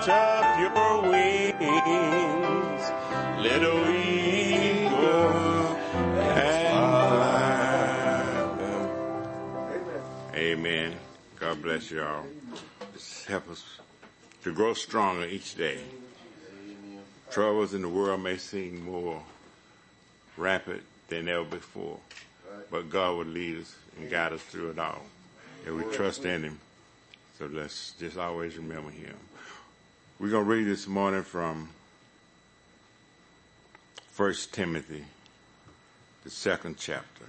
up your wings, little eagle, and fly. Amen. God bless you all. Just help us to grow stronger each day. Troubles in the world may seem more rapid than ever before, but God will lead us and guide us through it all. And we trust in Him. So let's just always remember Him. We're going to read this morning from 1 Timothy, the 2nd chapter.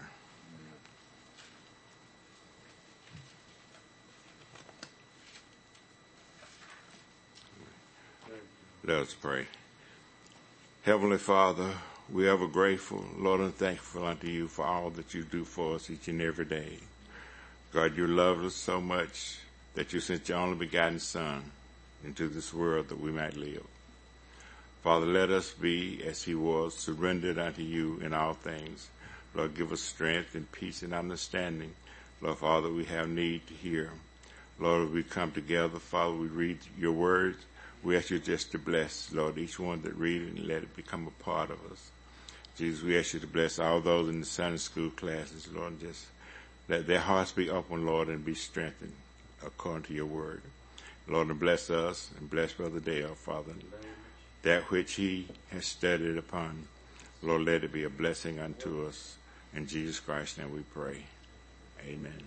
Let us pray. Heavenly Father, we are ever grateful, Lord, and thankful unto you for all that you do for us each and every day. God, you love us so much that you sent your only begotten Son into this world that we might live. Father, let us be, as he was, surrendered unto you in all things. Lord, give us strength and peace and understanding. Lord, Father, we have need to hear. Lord, as we come together, Father, we read your words. We ask you just to bless, Lord, each one that read it and let it become a part of us. Jesus, we ask you to bless all those in the Sunday school classes, Lord, and just let their hearts be open, Lord, and be strengthened according to your word. Lord, and bless us and bless Brother Dale, Father. That which he has studied upon, Lord, let it be a blessing unto us. In Jesus Christ's name we pray. Amen.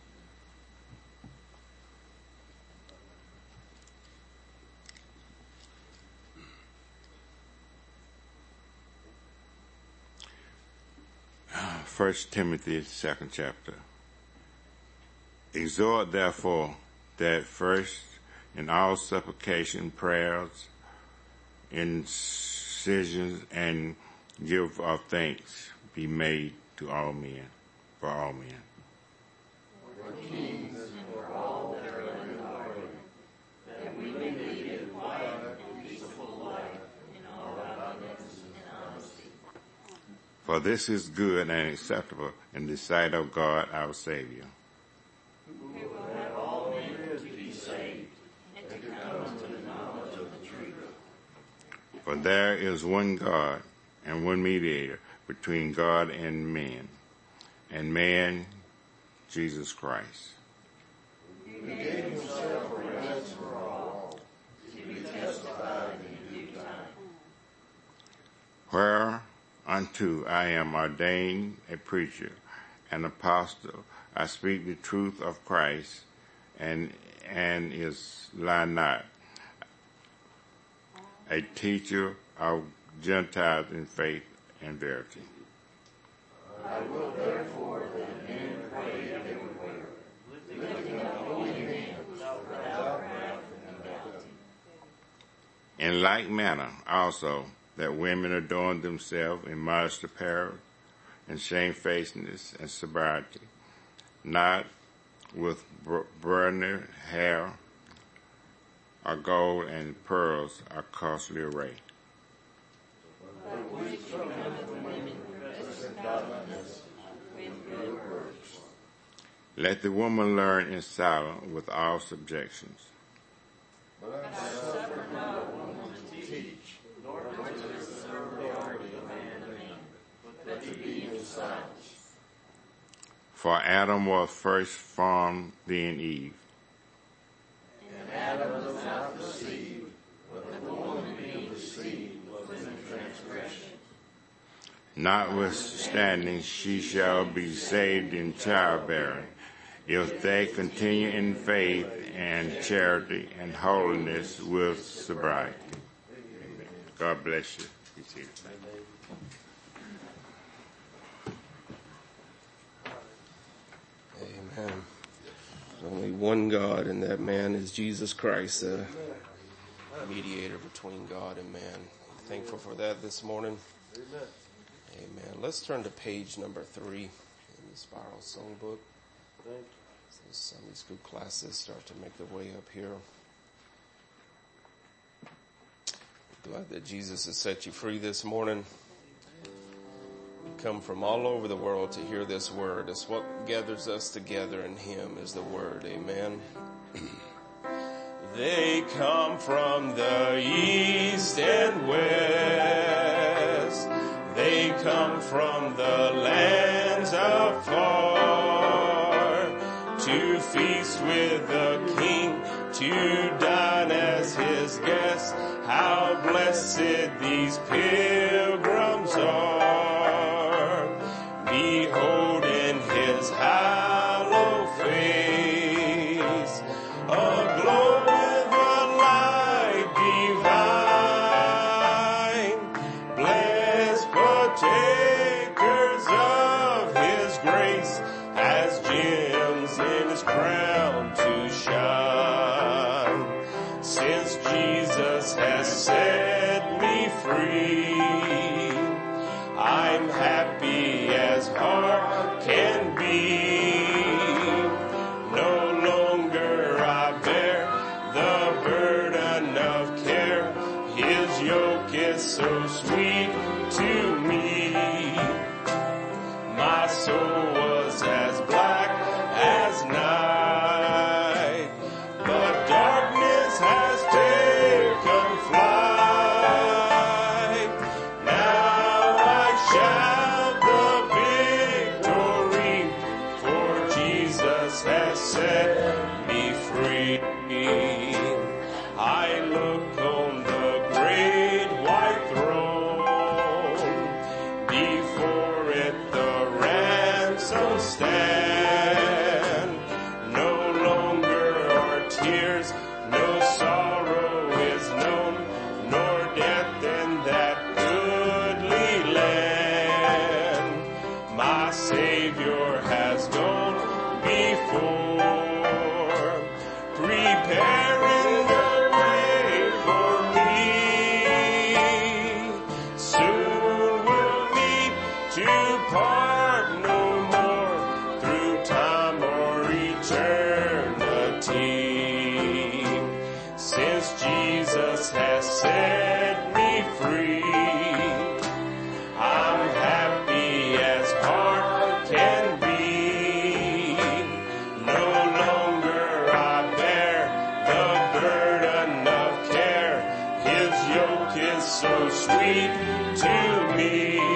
First Timothy, 2nd chapter. Exhort, therefore, that first in all supplication, prayers, incisions, and give of thanks be made to all men, for all men. For kings and for all that are in authority, that we may lead a quiet and peaceful life in all godliness and honesty. For this is good and acceptable in the sight of God our Savior. Who will have all men to be saved and to come to the knowledge of the truth. For there is one God and one mediator between God and man, Jesus Christ. Who gave himself a ransom for all, to be testified in due time. Whereunto I am ordained a preacher, an apostle. I speak the truth of Christ, and lie not. A teacher of Gentiles in faith and verity. I will therefore that men pray everywhere, lifting up holy hands without wrath and doubting. In like manner also that women adorn themselves in modest apparel and shamefacedness and sobriety, not with burning hair or gold and pearls or costly array. But which becometh women present godliness with good works. Let the woman learn in silence with all subjections. But I suffer not a woman to teach, nor to usurp the authority of man, but to be in silence. For Adam was first formed, then Eve. And Adam was not deceived, but the woman being deceived was in transgression. Notwithstanding, she shall be saved in childbearing, if they continue in faith and charity and holiness with sobriety. Amen. God bless you. Be seated. Amen. There's only one God, and that man is Jesus Christ, the mediator between God and man. Thankful for that this morning. Amen. Let's turn to page number 3 in the Spiral Songbook. As the Sunday school classes start to make their way up here. Glad that Jesus has set you free this morning. We come from all over the world to hear this word. It's what gathers us together in Him is the word. Amen. They come from the east and west. They come from the lands afar to feast with the King, to dine as his guests. How blessed these pilgrims are, beholding his hallowed face, aglow with the light divine, blessed partakers of his grace, as gems in his crown to shine. Since Jesus has set me free, I'm happy as heart can be. No longer I bear the burden of care. His yoke is so sweet to me. My soul was as black as night, but darkness has taken flight. Now I shout the victory, for Jesus has set me free. I look on the great white throne, before it the ransom stand. No longer are tears, no sorrow is known, nor death in that goodly land. My Savior has gone before, preparing the way for me. Soon we'll meet to part no more, through time or eternity. Since Jesus has set me free, I'm happy as heart can be. No longer I bear the burden of care. His yoke is so sweet to me.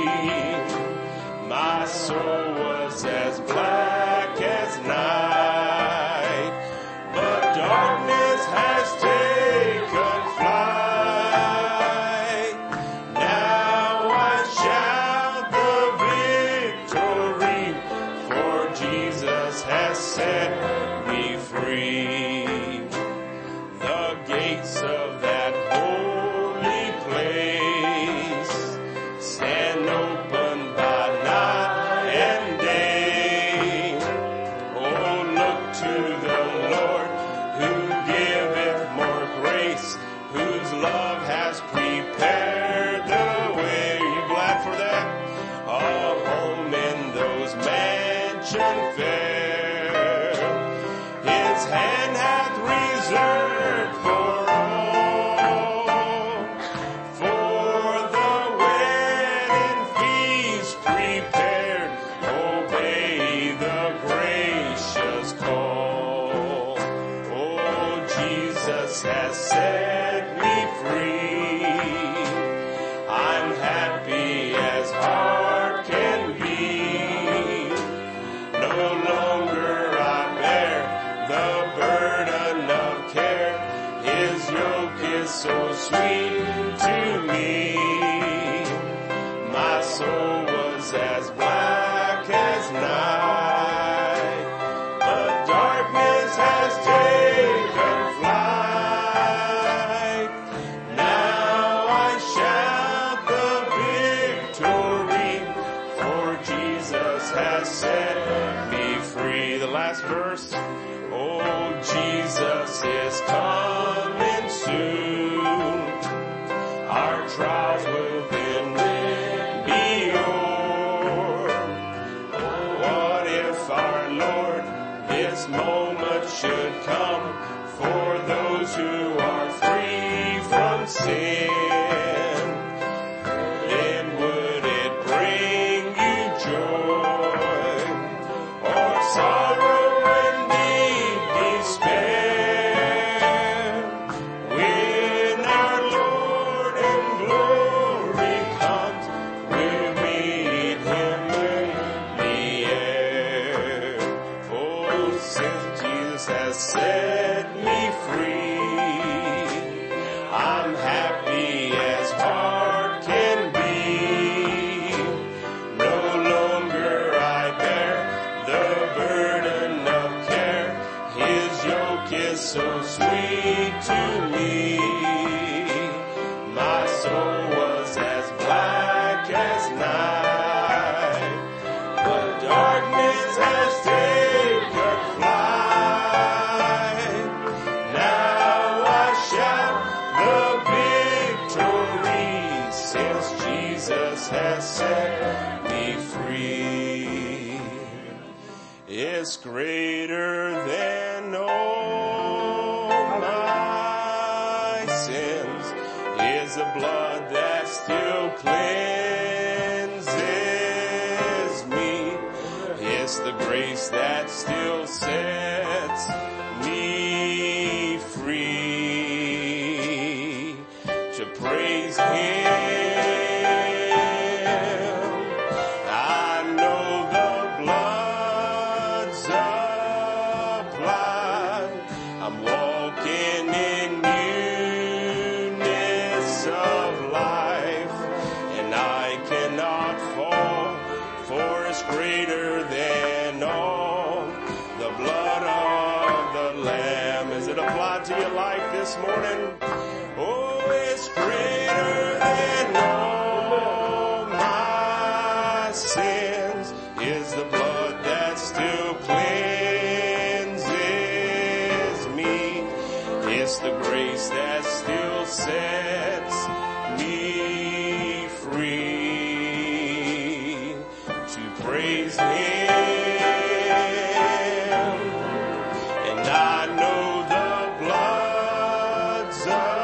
My soul was as black as night, but darkness has taken flight. Now I shout the victory, for Jesus has set me free. The gates of that holy place stand open by night and day. Oh, look to the Lord, who giveth more grace, whose love has prepared the way. Are you glad for that? A home in those mansions fair, his hand hath reserved for all. For the wedding feast prepared, obey the gracious call. Oh, Jesus has set me free. I'm happy as heart can be. No longer I bear the burden of care. His yoke is so sweet to me. My soul was as black as night, but darkness has taken flight. Now I shout the victory, for Jesus has set me free. The last verse. Oh, Jesus is coming soon. Our trials will then be o'er. What if our Lord this moment should come, for those who are free from sin? Then would it bring you joy, or sorrow and deep despair? has set me free. It's greater than all my sins. Is the blood that still cleanses me. It's the grace that still sets me free. To praise Him, I know the blood's applied. I'm walking in newness of life, and I cannot fall, for it's greater than all. The blood of the Lamb. Is it applied to your life this morning? Oh, it's greater than all my sins. Is the blood that still cleanses me. It's the grace that still sets me free. To praise Him. And I know the blood's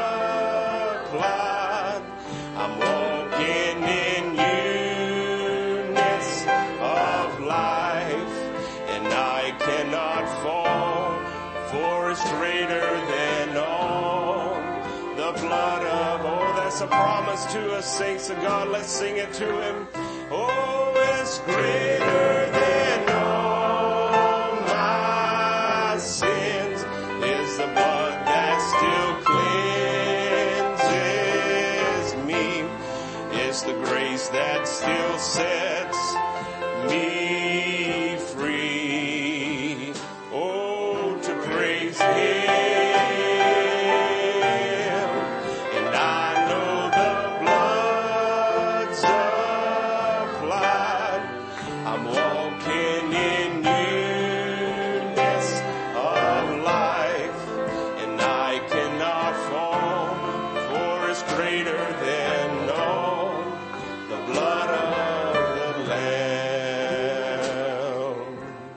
applied. I'm walking in newness of life, and I cannot fall, for it's greater than all. The blood of, oh, that's a promise to us, saints of God. Let's sing it to Him. Oh, it's greater than all my sins. Is the blood that still cleanses me. It's the grace that still sets me free. Oh, to praise Him. And I know the blood's applied. I'm walking in newness of life, and I cannot fall, for it's greater than all. The blood of the Lamb.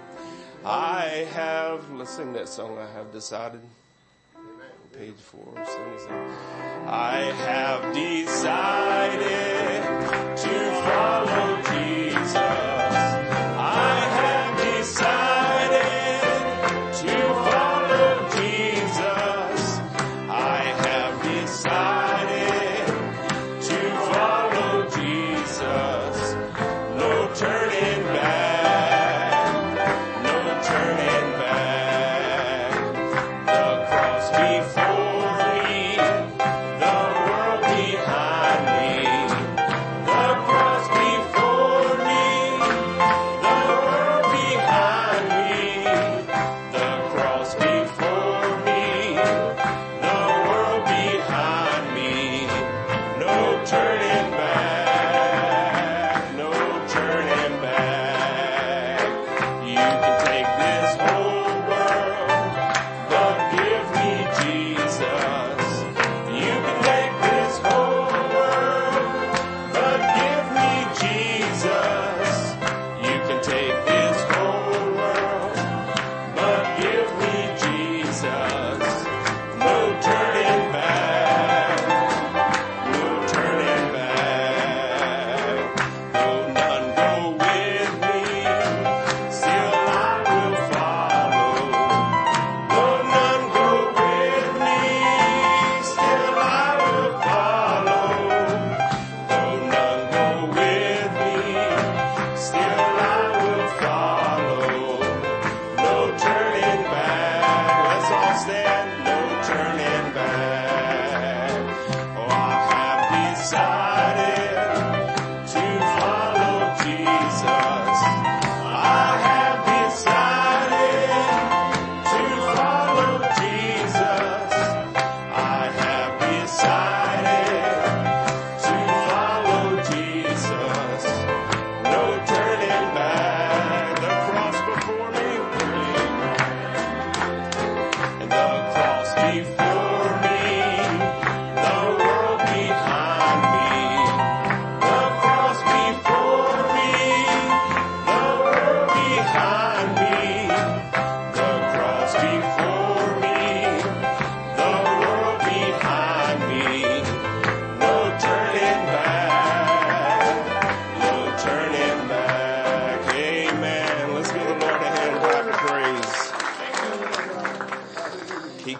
I have, let's sing that song, I have decided. Page 477. I have decided to follow Jesus. I have decided to follow Jesus. I have decided to follow Jesus. No turning back, no turning back. The cross before me, the world behind me. The cross before me, the world behind me. The cross before me, the world behind me. No turning back, no turning back. You can take this whole world, but give me Jesus. You can take this whole world, but give me Jesus. You can take this whole world, but give me Jesus. No turning back, no turning back. Though none go with me, still I will follow. Though none go with me, still I will follow. Though none go with me, still I will follow. No turning back. Let's all stand. No turning back. Oh, I have decided to follow Jesus. I have decided to follow Jesus. I have decided to follow Jesus. No turning back. The cross before me, and the cross before me, the world behind me.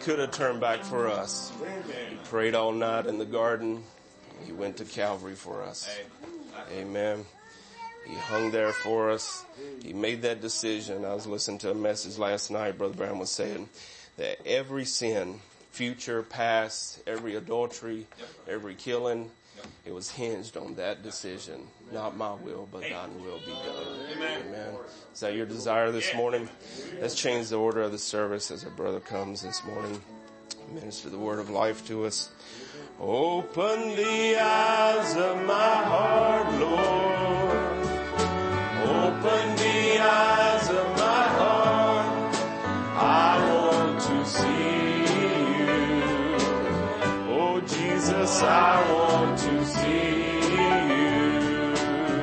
could have turned back for us. He prayed all night in the garden. He went to Calvary for us. Amen. He hung there for us. He made that decision. I was listening to a message last night. Brother Brown was saying that every sin, future, past, every adultery, every killing, it was hinged on that decision. Not my will, but thine will be done. Amen. Is that your desire this morning? Let's change the order of the service as our brother comes this morning. Minister the word of life to us. Open the eyes of my heart, Lord. Open the eyes of my heart. I want to see you. Oh, Jesus, I want to see you.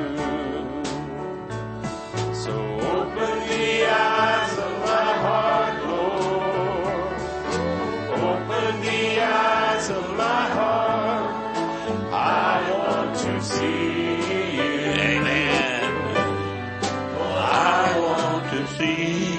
So open the eyes of my heart, Lord. Open the eyes of my heart. I want to see you. Amen. I want to see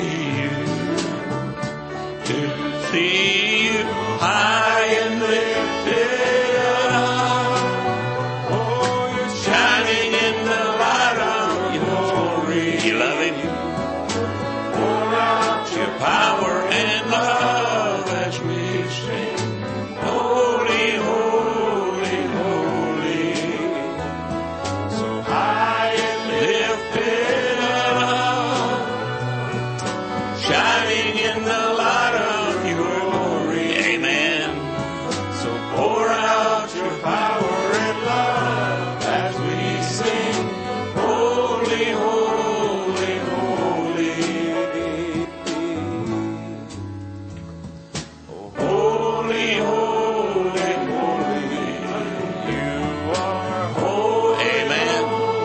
you high and lifted up. Oh, you're shining in the light of your glory. You love him? Pour out your power and love as we sing. Holy, holy, holy. So high and lifted up, shining in the light of your glory. Amen. So pour out your power and love as we sing. Holy, holy, holy. Oh, holy, holy, holy. You are holy. Amen.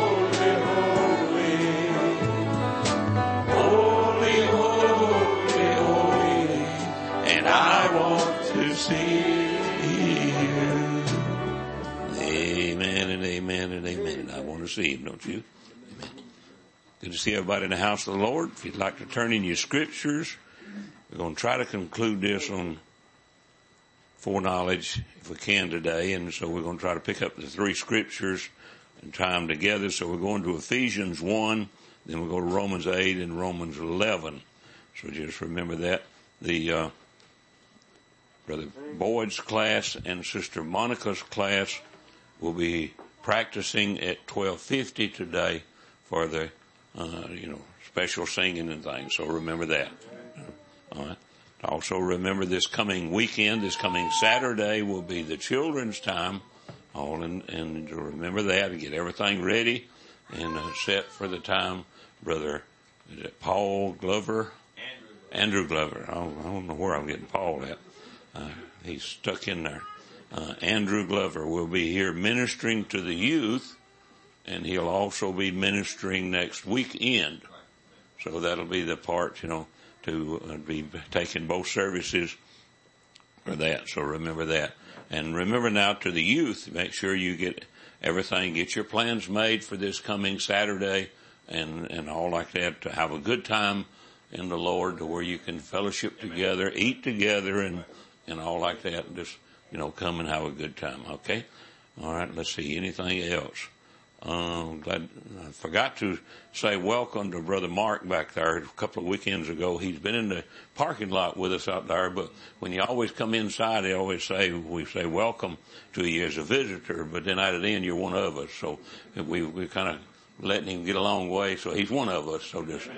Holy, holy, holy. And I want to see you. Amen and amen and amen. I want to see him, don't you? Amen. Good to see everybody in the house of the Lord. If you'd like to turn in your scriptures, we're going to try to conclude this on foreknowledge if we can today. And so we're going to try to pick up the three scriptures and tie them together. So we're going to Ephesians 1, then we'll go to Romans 8 and Romans 11. So just remember that. The Brother Boyd's class and Sister Monica's class will be practicing at 12:50 today for the, special singing and things. So remember that. All right. Also remember this coming weekend, this coming Saturday will be the children's time. And to remember that and get everything ready and set for the time. Brother, is it Paul Glover? Andrew Glover. I don't know where I'm getting Paul at. He's stuck in there. Andrew Glover will be here ministering to the youth, and he'll also be ministering next weekend. So that'll be the part, to be taking both services for that. So remember that. And remember now to the youth, make sure you get everything, get your plans made for this coming Saturday and all like that, to have a good time in the Lord, to where you can fellowship together, eat together and all like that, and just, come and have a good time. Okay? All right. Let's see. Anything else? Glad I forgot to say welcome to Brother Mark back there a couple of weekends ago. He's been in the parking lot with us out there, but when you always come inside, we say welcome to you as a visitor, but then at the end you're one of us. So we kind of letting him get a long way. So he's one of us. So just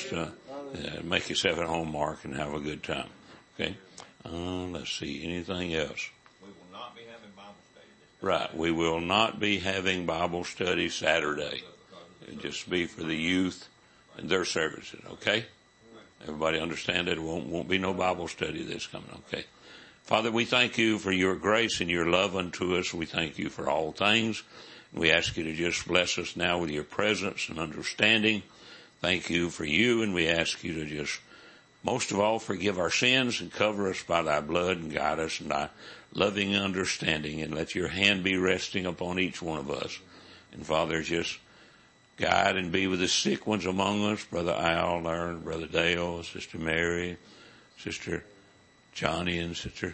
make yourself at home, Mark, and have a good time. Okay. Let's see. Anything else? We will not be having Bible study this day. Right. We will not be having Bible study Saturday. It'll just be for the youth and their services. Okay. Everybody understand that it won't be no Bible study this coming. Okay. Father, we thank you for your grace and your love unto us. We thank you for all things. We ask you to just bless us now with your presence and understanding. Thank you for you, and we ask you to just, most of all, forgive our sins and cover us by thy blood and guide us in thy loving understanding, and let your hand be resting upon each one of us. And Father, just guide and be with the sick ones among us, Brother Al, Brother Dale, Sister Mary, Sister Johnny and Sister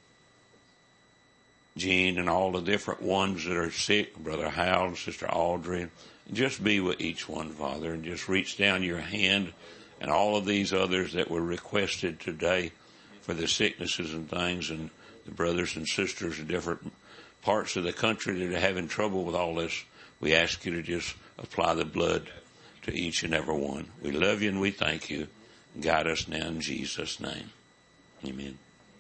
Jean and all the different ones that are sick, Brother Hal and Sister Audrey. Just be with each one, Father, and just reach down your hand and all of these others that were requested today for the sicknesses and things, and the brothers and sisters in different parts of the country that are having trouble with all this. We ask you to just apply the blood to each and every one. We love you and we thank you. Guide us now in Jesus' name. Amen.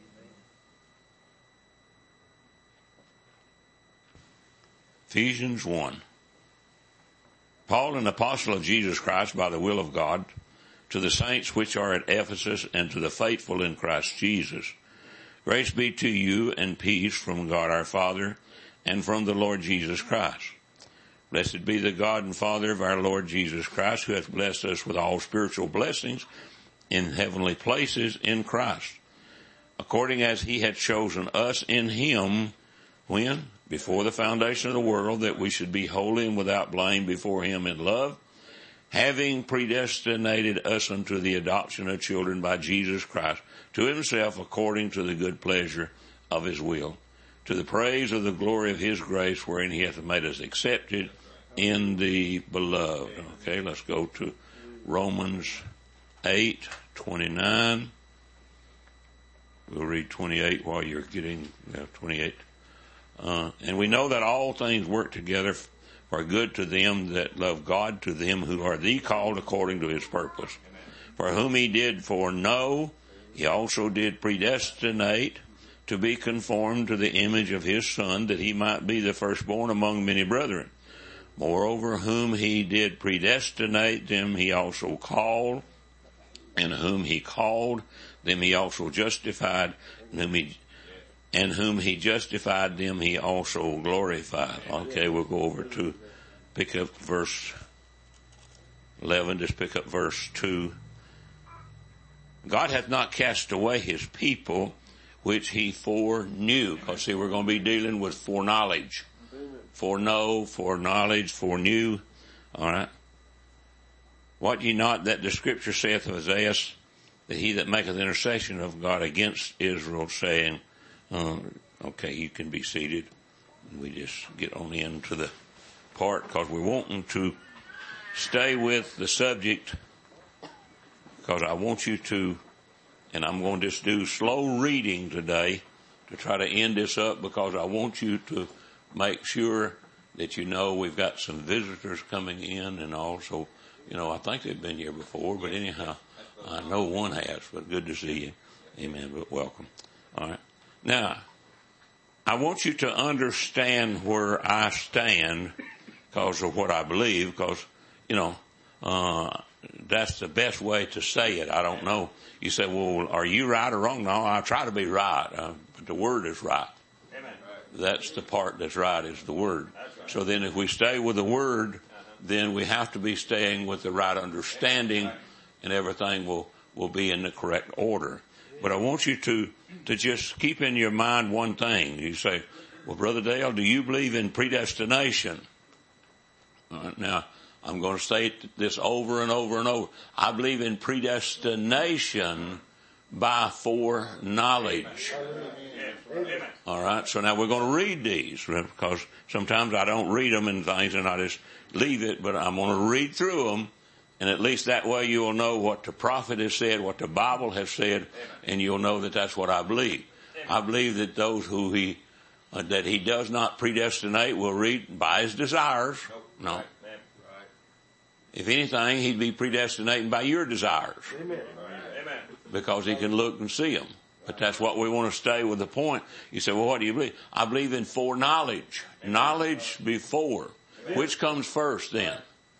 Ephesians 1. Paul, an apostle of Jesus Christ by the will of God, to the saints which are at Ephesus and to the faithful in Christ Jesus. Grace be to you and peace from God our Father and from the Lord Jesus Christ. Blessed be the God and Father of our Lord Jesus Christ, who hath blessed us with all spiritual blessings in heavenly places in Christ, according as he had chosen us in him, when? Before the foundation of the world, that we should be holy and without blame before him in love, having predestinated us unto the adoption of children by Jesus Christ, to himself according to the good pleasure of his will, to the praise of the glory of his grace, wherein he hath made us accepted in the beloved. Okay, let's go to Romans 8:29. We'll read 28 while you're getting 28. And we know that all things work together for good to them that love God, to them who are the called according to his purpose. For whom he did foreknow, he also did predestinate to be conformed to the image of his Son, that he might be the firstborn among many brethren. Moreover, whom he did predestinate, them he also called, and whom he called, them he also justified, and whom he justified, them he also glorified. Okay, we'll go over to pick up verse 11, just pick up verse 2. God hath not cast away his people, which he foreknew. Because see, we're going to be dealing with foreknowledge. Foreknow, foreknowledge, foreknew. All right. What ye not that the scripture saith of Isaiah, that he that maketh intercession of God against Israel, saying, okay, you can be seated. We just get on into the part, because we're wanting to stay with the subject, because I want you to, and I'm going to just do slow reading today to try to end this up, because I want you to make sure that you know we've got some visitors coming in, and also, I think they've been here before, but anyhow, I know one has, but good to see you. Amen, but welcome. All right. Now, I want you to understand where I stand because of what I believe, because, that's the best way to say it. I don't know. You say, well, are you right or wrong? No, I try to be right, but the word is right. Amen. That's the part that's right, is the word. Right. So then if we stay with the word, then we have to be staying with the right understanding, and everything will be in the correct order. But I want you to just keep in your mind one thing. You say, well, Brother Dale, do you believe in predestination? Now, I'm going to say this over and over and over. I believe in predestination by foreknowledge. All right, so now we're going to read these, because sometimes I don't read them and things and I just leave it, but I'm going to read through them. And at least that way you will know what the prophet has said, what the Bible has said, and you'll know that that's what I believe. I believe that those who that he does not predestinate will read by his desires. No. If anything, he'd be predestinating by your desires. Because he can look and see them. But that's what we want to stay with the point. You say, well, what do you believe? I believe in foreknowledge. Knowledge before. Which comes first then?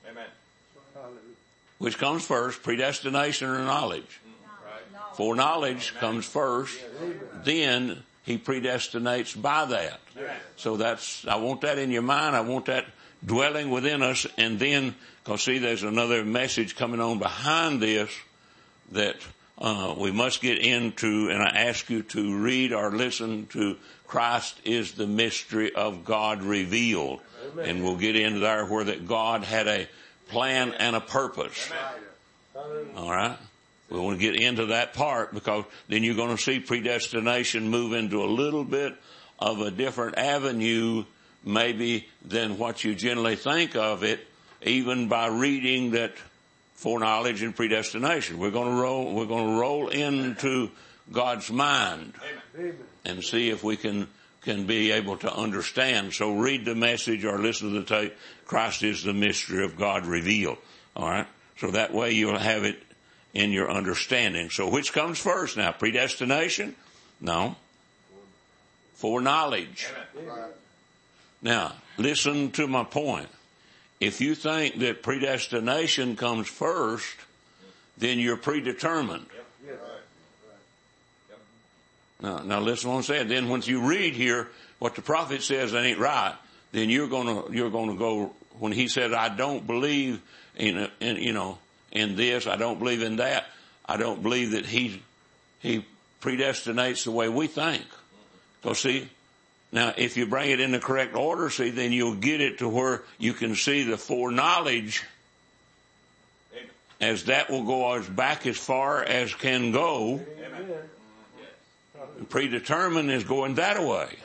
Which comes first, predestination or knowledge? Foreknowledge comes first, then he predestinates by that. So I want that in your mind. I want that dwelling within us. And then, because see, there's another message coming on behind this that we must get into, and I ask you to read or listen to Christ is the Mystery of God Revealed. Amen. And we'll get into there where that God had a plan and a purpose. Amen. All right. We want to get into that part because then you're going to see predestination move into a little bit of a different avenue maybe than what you generally think of it, even by reading that foreknowledge and predestination. We're going to roll into God's mind and see if we can be able to understand. So read the message or listen to the tape. Christ is the mystery of God revealed. All right. So that way you'll have it in your understanding. So which comes first now? Predestination? No. Foreknowledge. Now, listen to my point. If you think that predestination comes first, then you're predetermined. Now listen to what I'm saying. Then once you read here what the prophet says ain't right, then you're gonna go when he says, I don't believe in this, I don't believe in that, I don't believe that he predestinates the way we think. So see, now if you bring it in the correct order, see, then you'll get it to where you can see the foreknowledge as that will go as back as far as can go. Amen. Predetermined is going that way.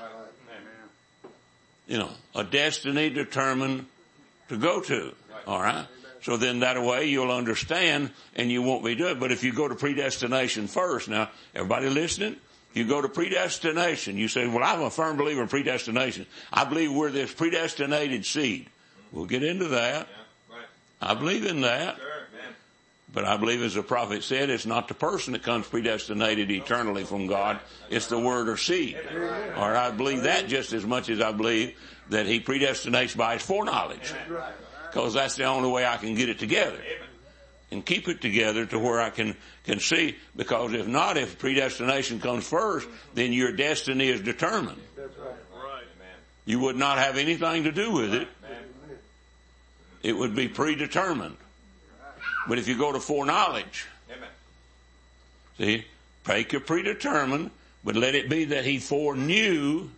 A destiny determined to go to. All right. So then that way you'll understand and you won't be doing it. But if you go to predestination first, now everybody listening, if you go to predestination, you say, well, I'm a firm believer in predestination. I believe we're this predestinated seed. We'll get into that. I believe in that. But I believe, as the prophet said, it's not the person that comes predestinated eternally from God. It's the word or seed. Or I believe that just as much as I believe that he predestinates by his foreknowledge. Because that's the only way I can get it together. And keep it together to where I can see. Because if not, if predestination comes first, then your destiny is determined. You would not have anything to do with it. It would be predetermined. But if you go to foreknowledge, see, take your predetermined, but let it be that he foreknew,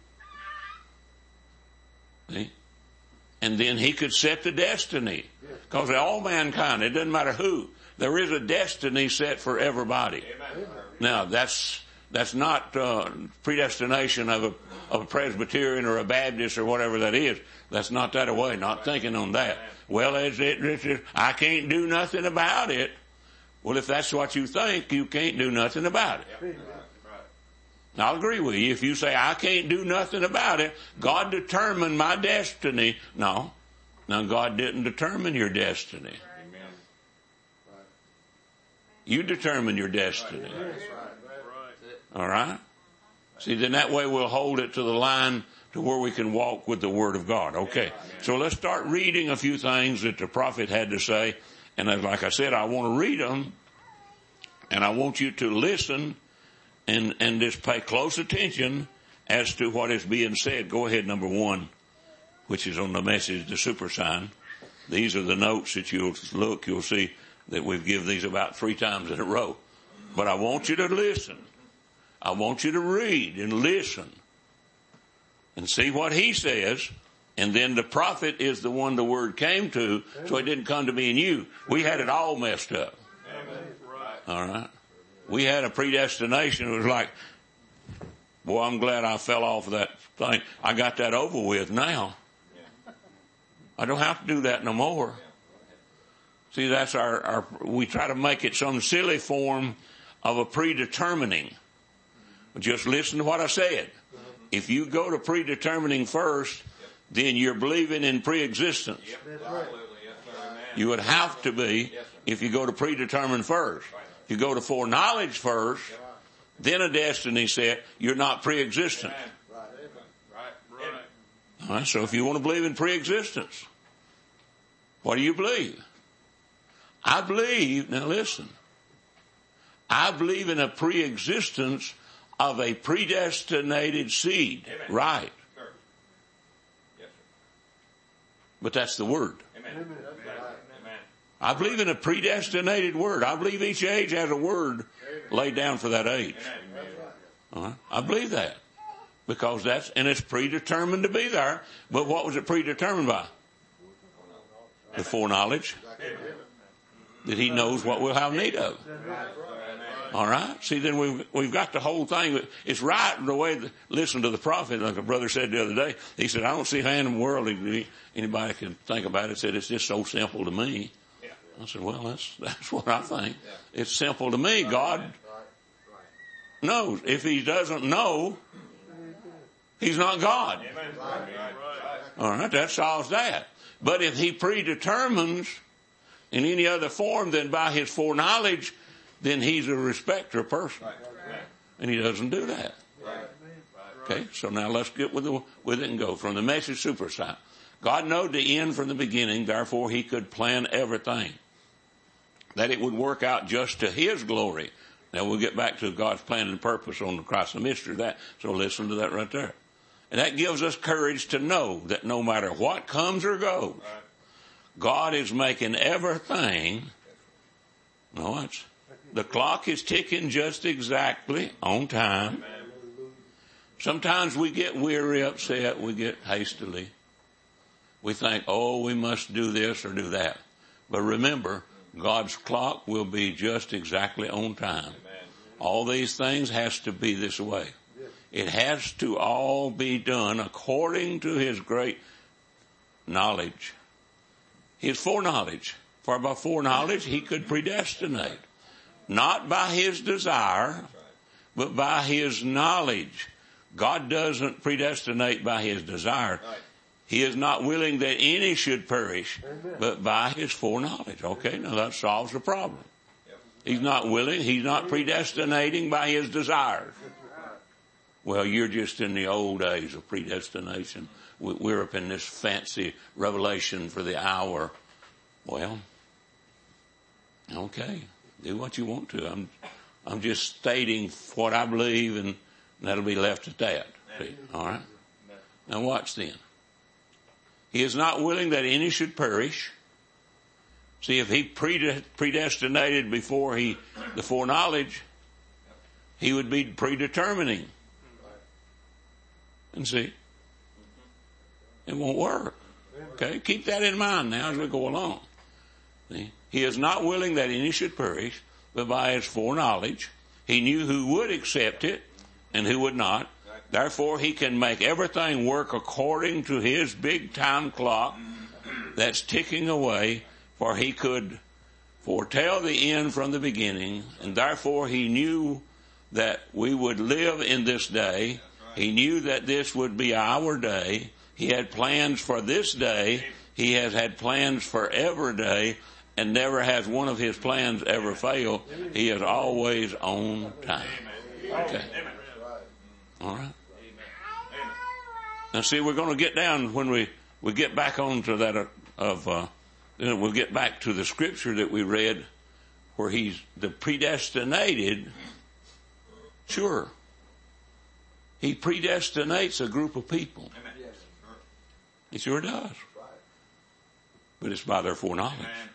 see, and then he could set the destiny. Because all mankind, it doesn't matter who, there is a destiny set for everybody. Now, that's not predestination of a Presbyterian or a Baptist or whatever that is. That's not that way, not thinking on that. Well, I can't do nothing about it. Well, if that's what you think, you can't do nothing about it. I'll agree with you. If you say, I can't do nothing about it, God determined my destiny. No. Now, God didn't determine your destiny. You determine your destiny. All right? See, then that way we'll hold it to the line to where we can walk with the Word of God. Okay. So let's start reading a few things that the prophet had to say. And like I said, I want to read them. And I want you to listen and just pay close attention as to what is being said. Go ahead, number 1, which is on the message, the super sign. These are the notes that you'll see that we've given these about 3 times in a row. But I want you to listen. I want you to read and listen and see what he says. And then the prophet is the one the word came to, so it didn't come to me and you. We had it all messed up. All right. We had a predestination. It was like, boy, I'm glad I fell off of that thing. I got that over with now. I don't have to do that no more. See, that's we try to make it some silly form of a predetermining. But just listen to what I said. If you go to predetermining first, then you're believing in preexistence. You would have to be if you go to predetermined first. If you go to foreknowledge first, then a destiny set, you're not preexistent. All right, so if you want to believe in preexistence, what do you believe? I believe, now listen, I believe in a preexistence of a predestinated seed. Amen. Right. Sure. Yes, sir. But that's the word. Amen. Amen. I believe in a predestinated word. I believe each age has a word laid down for that age. Amen. I believe that. Because it's predetermined to be there. But what was it predetermined by? The foreknowledge. that he knows what we'll have need of. All right? See, then we've got the whole thing. It's right the way, listen to the prophet, like a brother said the other day. He said, I don't see how in the world anybody can think about it. He said, it's just so simple to me. I said, well, that's what I think. It's simple to me. God knows. If he doesn't know, he's not God. All right? That solves that. But if he predetermines in any other form than by his foreknowledge, then he's a respecter person. And he doesn't do that. Okay, so now let's get with it and go. From the Message Supersite. God knowed the end from the beginning, therefore he could plan everything. That it would work out just to his glory. Now we'll get back to God's plan and purpose on the cross, the mystery of that. So listen to that right there. And that gives us courage to know that no matter what comes or goes, God is making everything. The clock is ticking just exactly on time. Sometimes we get weary, upset, we get hastily. We think, we must do this or do that. But remember, God's clock will be just exactly on time. All these things has to be this way. It has to all be done according to his great knowledge. His foreknowledge. For by foreknowledge he could predestinate. Not by his desire, but by his knowledge. God doesn't predestinate by his desire. He is not willing that any should perish, but by his foreknowledge. Okay, now that solves the problem. He's not willing, he's not predestinating by his desires. Well, you're just in the old days of predestination. We're up in this fancy revelation for the hour. Well, okay. Do what you want to. I'm just stating what I believe, and that'll be left at that. See? All right? Now watch then. He is not willing that any should perish. See, if he predestinated before the foreknowledge, he would be predetermining. And see, it won't work. Okay? Keep that in mind now as we go along. See? He is not willing that any should perish, but by his foreknowledge, he knew who would accept it and who would not. Therefore, he can make everything work according to his big time clock that's ticking away, for he could foretell the end from the beginning, and therefore he knew that we would live in this day. He knew that this would be our day. He had plans for this day. He has had plans for every day. And never has one of his plans ever failed. He is always on time. Okay. All right. Now see, we're going to get down when we get back onto that we'll get back to the scripture that we read where he's the predestinated. Sure. He predestinates a group of people. He sure does. But it's by their foreknowledge.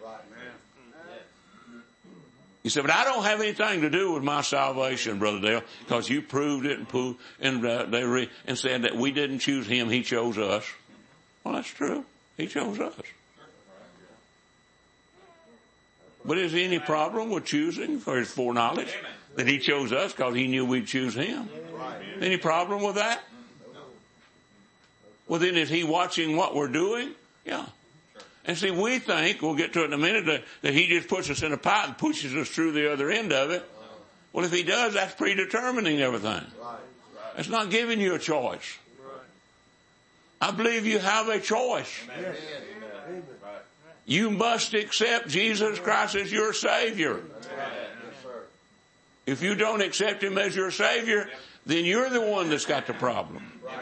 You said, but I don't have anything to do with my salvation, Brother Dale, because you proved it and said that we didn't choose him, he chose us. Well, that's true. He chose us. But is there any problem with choosing for his foreknowledge that he chose us because he knew we'd choose him? Any problem with that? Well, then is he watching what we're doing? Yeah. And see, we think, we'll get to it in a minute, that he just puts us in a pot and pushes us through the other end of it. Well, if he does, that's predetermining everything. It's not giving you a choice. I believe you have a choice. You must accept Jesus Christ as your Savior. If you don't accept him as your Savior, then you're the one that's got the problem.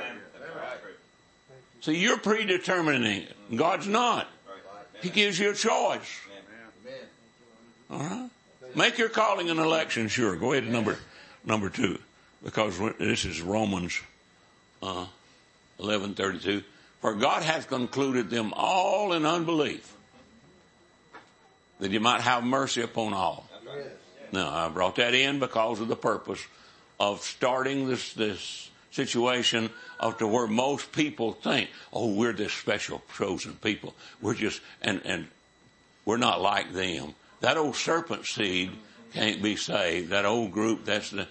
See, you're predetermining it. God's not. He gives you a choice. All right? Make your calling and election sure. Go ahead to number 2. Because this is Romans 11:32. For God hath concluded them all in unbelief, that he might have mercy upon all. Now, I brought that in because of the purpose of starting this situation of to where most people think, oh, we're this special chosen people. We're just, and we're not like them. That old serpent seed can't be saved. That old group, that's the,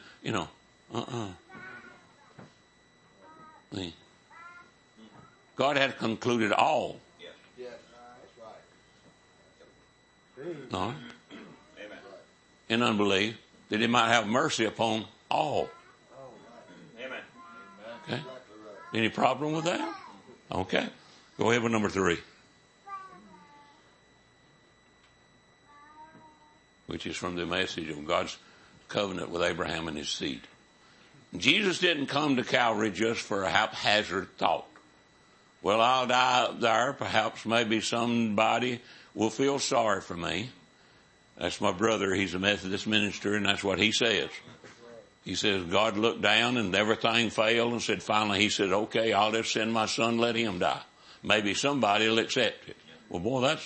God had concluded all. Yes. That's right. No. Amen. In unbelief, that he might have mercy upon all. Amen. Okay. Any problem with that? Okay. Go ahead with number 3. Which is from the message of God's covenant with Abraham and his seed. Jesus didn't come to Calvary just for a haphazard thought. Well, I'll die up there. Perhaps maybe somebody will feel sorry for me. That's my brother. He's a Methodist minister, and that's what he says. He says, God looked down and everything failed and said, finally, he said, okay, I'll just send my son, let him die. Maybe somebody will accept it. Well, boy, that's,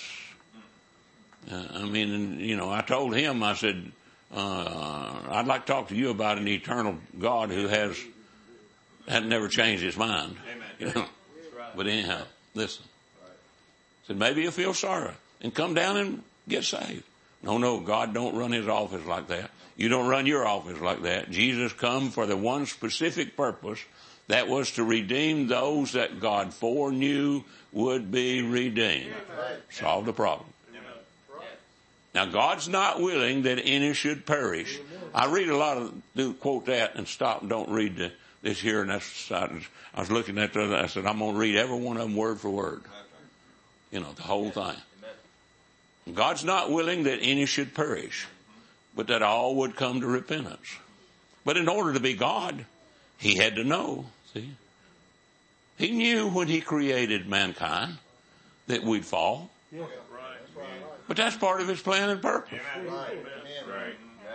I told him, I said, I'd like to talk to you about an eternal God who had never changed his mind. But anyhow, listen. Said, maybe you'll feel sorry and come down and get saved. No, God don't run his office like that. You don't run your office like that. Jesus come for the one specific purpose, that was to redeem those that God foreknew would be redeemed. Solve the problem. Now, God's not willing that any should perish. I read a lot of, quote that and stop and don't read this here. And that's, I was looking at that. I said, I'm going to read every one of them word for word. The whole thing. God's not willing that any should perish, but that all would come to repentance. But in order to be God, he had to know. See, he knew when he created mankind that we'd fall. Yeah. But that's part of his plan and purpose. Right.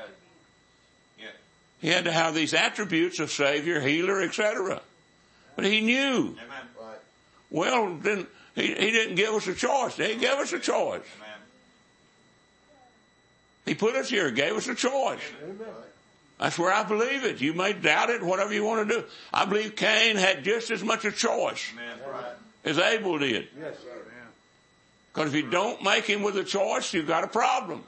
He had to have these attributes of Savior, healer, etc. But he knew. Well, then he didn't give us a choice. He gave us a choice. He put us here, gave us a choice. That's where I believe it. You may doubt it, whatever you want to do. I believe Cain had just as much a choice as Abel did. Because if you don't make him with a choice, you've got a problem.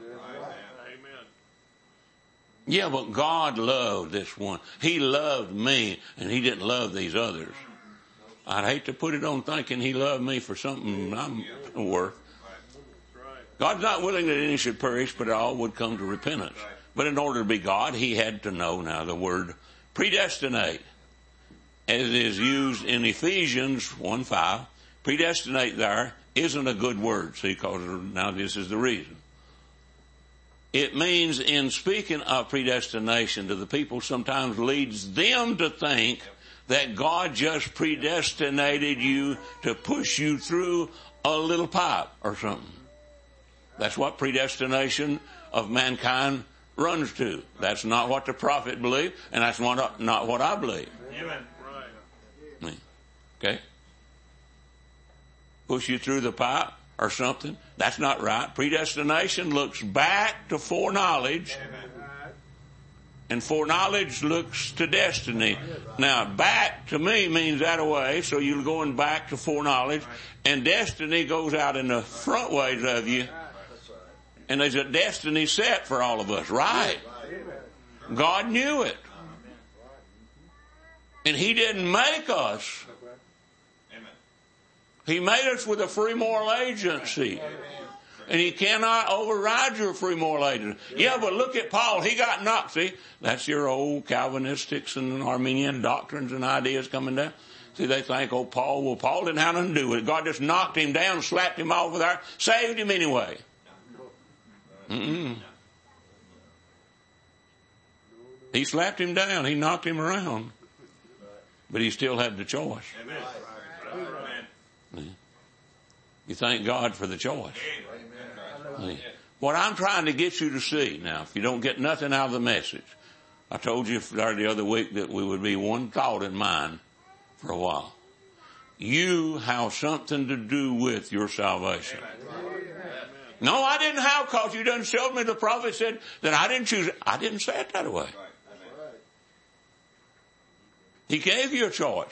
Yeah, but God loved this one. He loved me, and he didn't love these others. I'd hate to put it on thinking he loved me for something I'm worth. God's not willing that any should perish, but all would come to repentance. But in order to be God, he had to know now the word predestinate, as it is used in Ephesians 1:5. Predestinate there isn't a good word, see, because now this is the reason. It means, in speaking of predestination to the people, sometimes leads them to think that God just predestinated you to push you through a little pipe or something. That's what predestination of mankind runs to. That's not what the prophet believed, and that's not what I believe. Amen. Okay? Push you through the pipe or something. That's not right. Predestination looks back to foreknowledge, and foreknowledge looks to destiny. Now, back to me means that away, so you're going back to foreknowledge, and destiny goes out in the front ways of you. And there's a destiny set for all of us, right? God knew it. And he didn't make us. He made us with a free moral agency. And he cannot override your free moral agency. Yeah, but look at Paul. He got knocked. See, that's your old Calvinistics and Arminian doctrines and ideas coming down. See, they think, Paul didn't have nothing to do with it. God just knocked him down, slapped him over there, saved him anyway. He slapped him down. He knocked him around. But he still had the choice. You thank God for the choice. What I'm trying to get you to see now, if you don't get nothing out of the message, I told you the other week that we would be one thought in mind for a while. You have something to do with your salvation. No, I didn't have, because you done showed me the prophet said that I didn't choose it. I didn't say it that way. He gave you a choice.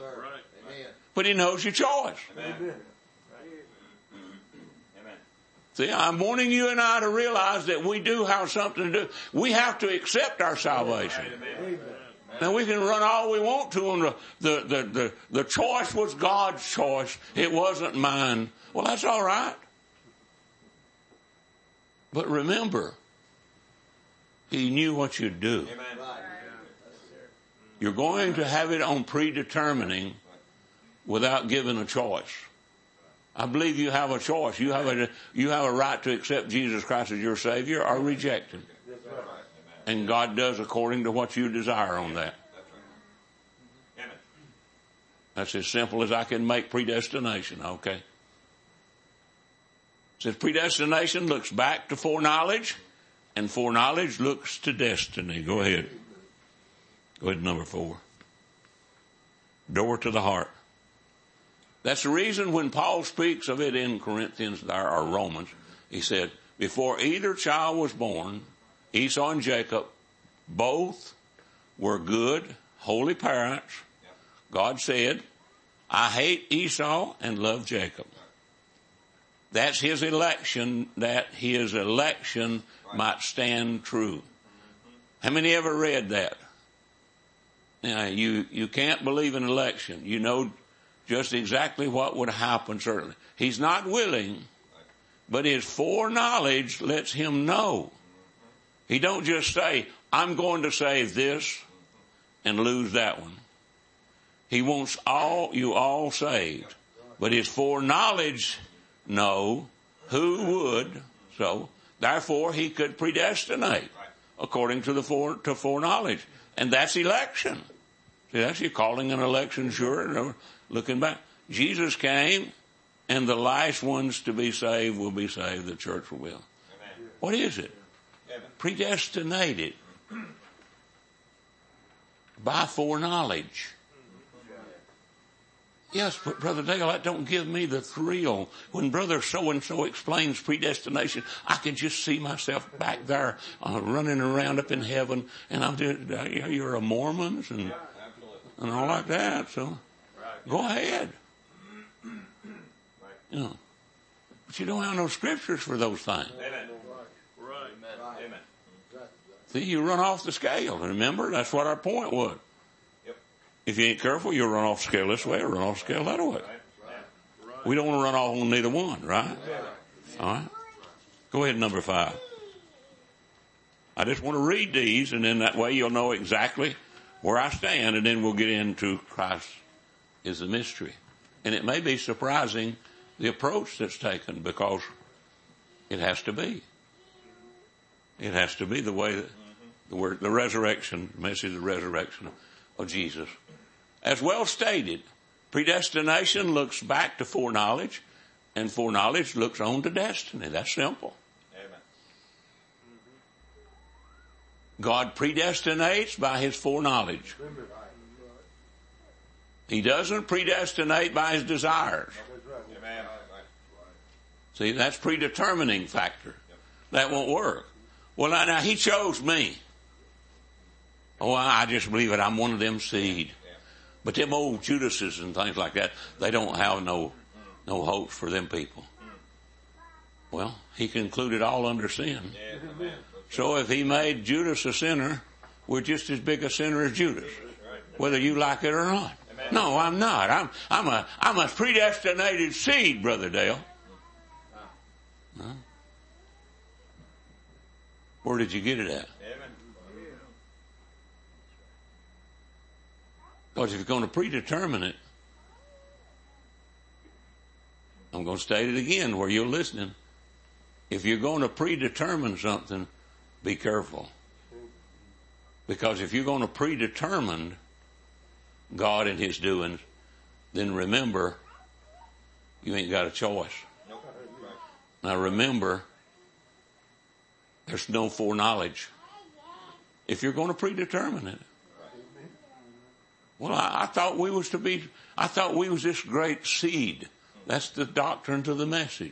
But he knows your choice. See, I'm wanting you and I to realize that we do have something to do. We have to accept our salvation. Amen. Now we can run all we want to on the choice was God's choice. It wasn't mine. Well, that's all right. But remember, He knew what you'd do. Amen. You're going to have it on predetermining without giving a choice. I believe you have a choice. You have a right to accept Jesus Christ as your Savior or reject Him. And God does according to what you desire on that. That's as simple as I can make predestination, okay? It says predestination looks back to foreknowledge, and foreknowledge looks to destiny. Go ahead. Go ahead, number 4. Door to the heart. That's the reason when Paul speaks of it in Corinthians or Romans, he said, before either child was born, Esau and Jacob, both were good, holy parents. God said, I hate Esau and love Jacob. That's his election, that his election might stand true. How many ever read that? Now, you can't believe in election. You know just exactly what would happen, certainly. He's not willing, but his foreknowledge lets him know. He don't just say, I'm going to save this and lose that one. He wants you all saved. But his foreknowledge know who would. So, therefore, he could predestinate according to foreknowledge. And that's election. See, that's your calling an election, sure. Looking back. Jesus came, and the last ones to be saved will be saved. The church will. Amen. What is it? Predestinated by foreknowledge. Yes, but Brother Dale, that don't give me the thrill. When Brother so-and-so explains predestination, I can just see myself back there running around up in heaven, and I'm doing, you're a Mormon and all like that. So go ahead. You know, but you don't have no scriptures for those things. Amen. Right. Amen. See, you run off the scale. Remember, that's what our point was. Yep. If you ain't careful, you'll run off the scale this way or run off the scale that way. Right. We don't want to run off on neither one, right? All right. Go ahead, number 5. I just want to read these, and then that way you'll know exactly where I stand, and then we'll get into Christ is the mystery. And it may be surprising the approach that's taken, because it has to be. It has to be the way that the resurrection, message of the resurrection of Jesus. As well stated, predestination looks back to foreknowledge, and foreknowledge looks on to destiny. That's simple. Amen. God predestinates by His foreknowledge. He doesn't predestinate by His desires. Amen. See, that's predetermining factor. That won't work. Well, now He chose me. Oh, I just believe it. I'm one of them seed. But them old Judases and things like that, they don't have no hope for them people. Well, He concluded all under sin. So if He made Judas a sinner, we're just as big a sinner as Judas, whether you like it or not. No, I'm not. I'm a predestinated seed, Brother Dale. Huh? Where did you get it at? Because if you're going to predetermine it, I'm going to state it again where you're listening. If you're going to predetermine something, be careful. Because if you're going to predetermine God and His doings, then remember, you ain't got a choice. Now remember, there's no foreknowledge. If you're going to predetermine it. Well, I thought we was this great seed. That's the doctrine to the message.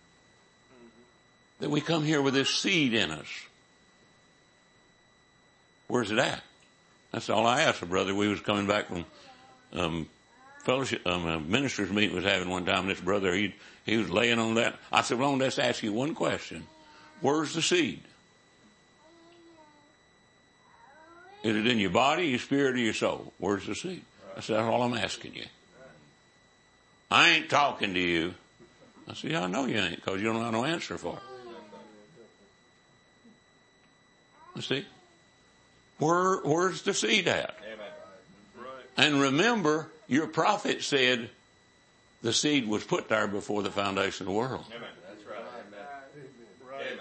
That we come here with this seed in us. Where's it at? That's all I asked, brother. We was coming back from fellowship, ministers meeting was having one time. This brother, he was laying on that. I said, well, let's ask you one question. Where's the seed? Is it in your body, your spirit, or your soul? Where's the seed? I said, that's all I'm asking you. I ain't talking to you. I said, yeah, I know you ain't, because you don't have no answer for it. You see? Where's the seed at? And remember, your prophet said the seed was put there before the foundation of the world. Amen. That's right. Amen. Amen.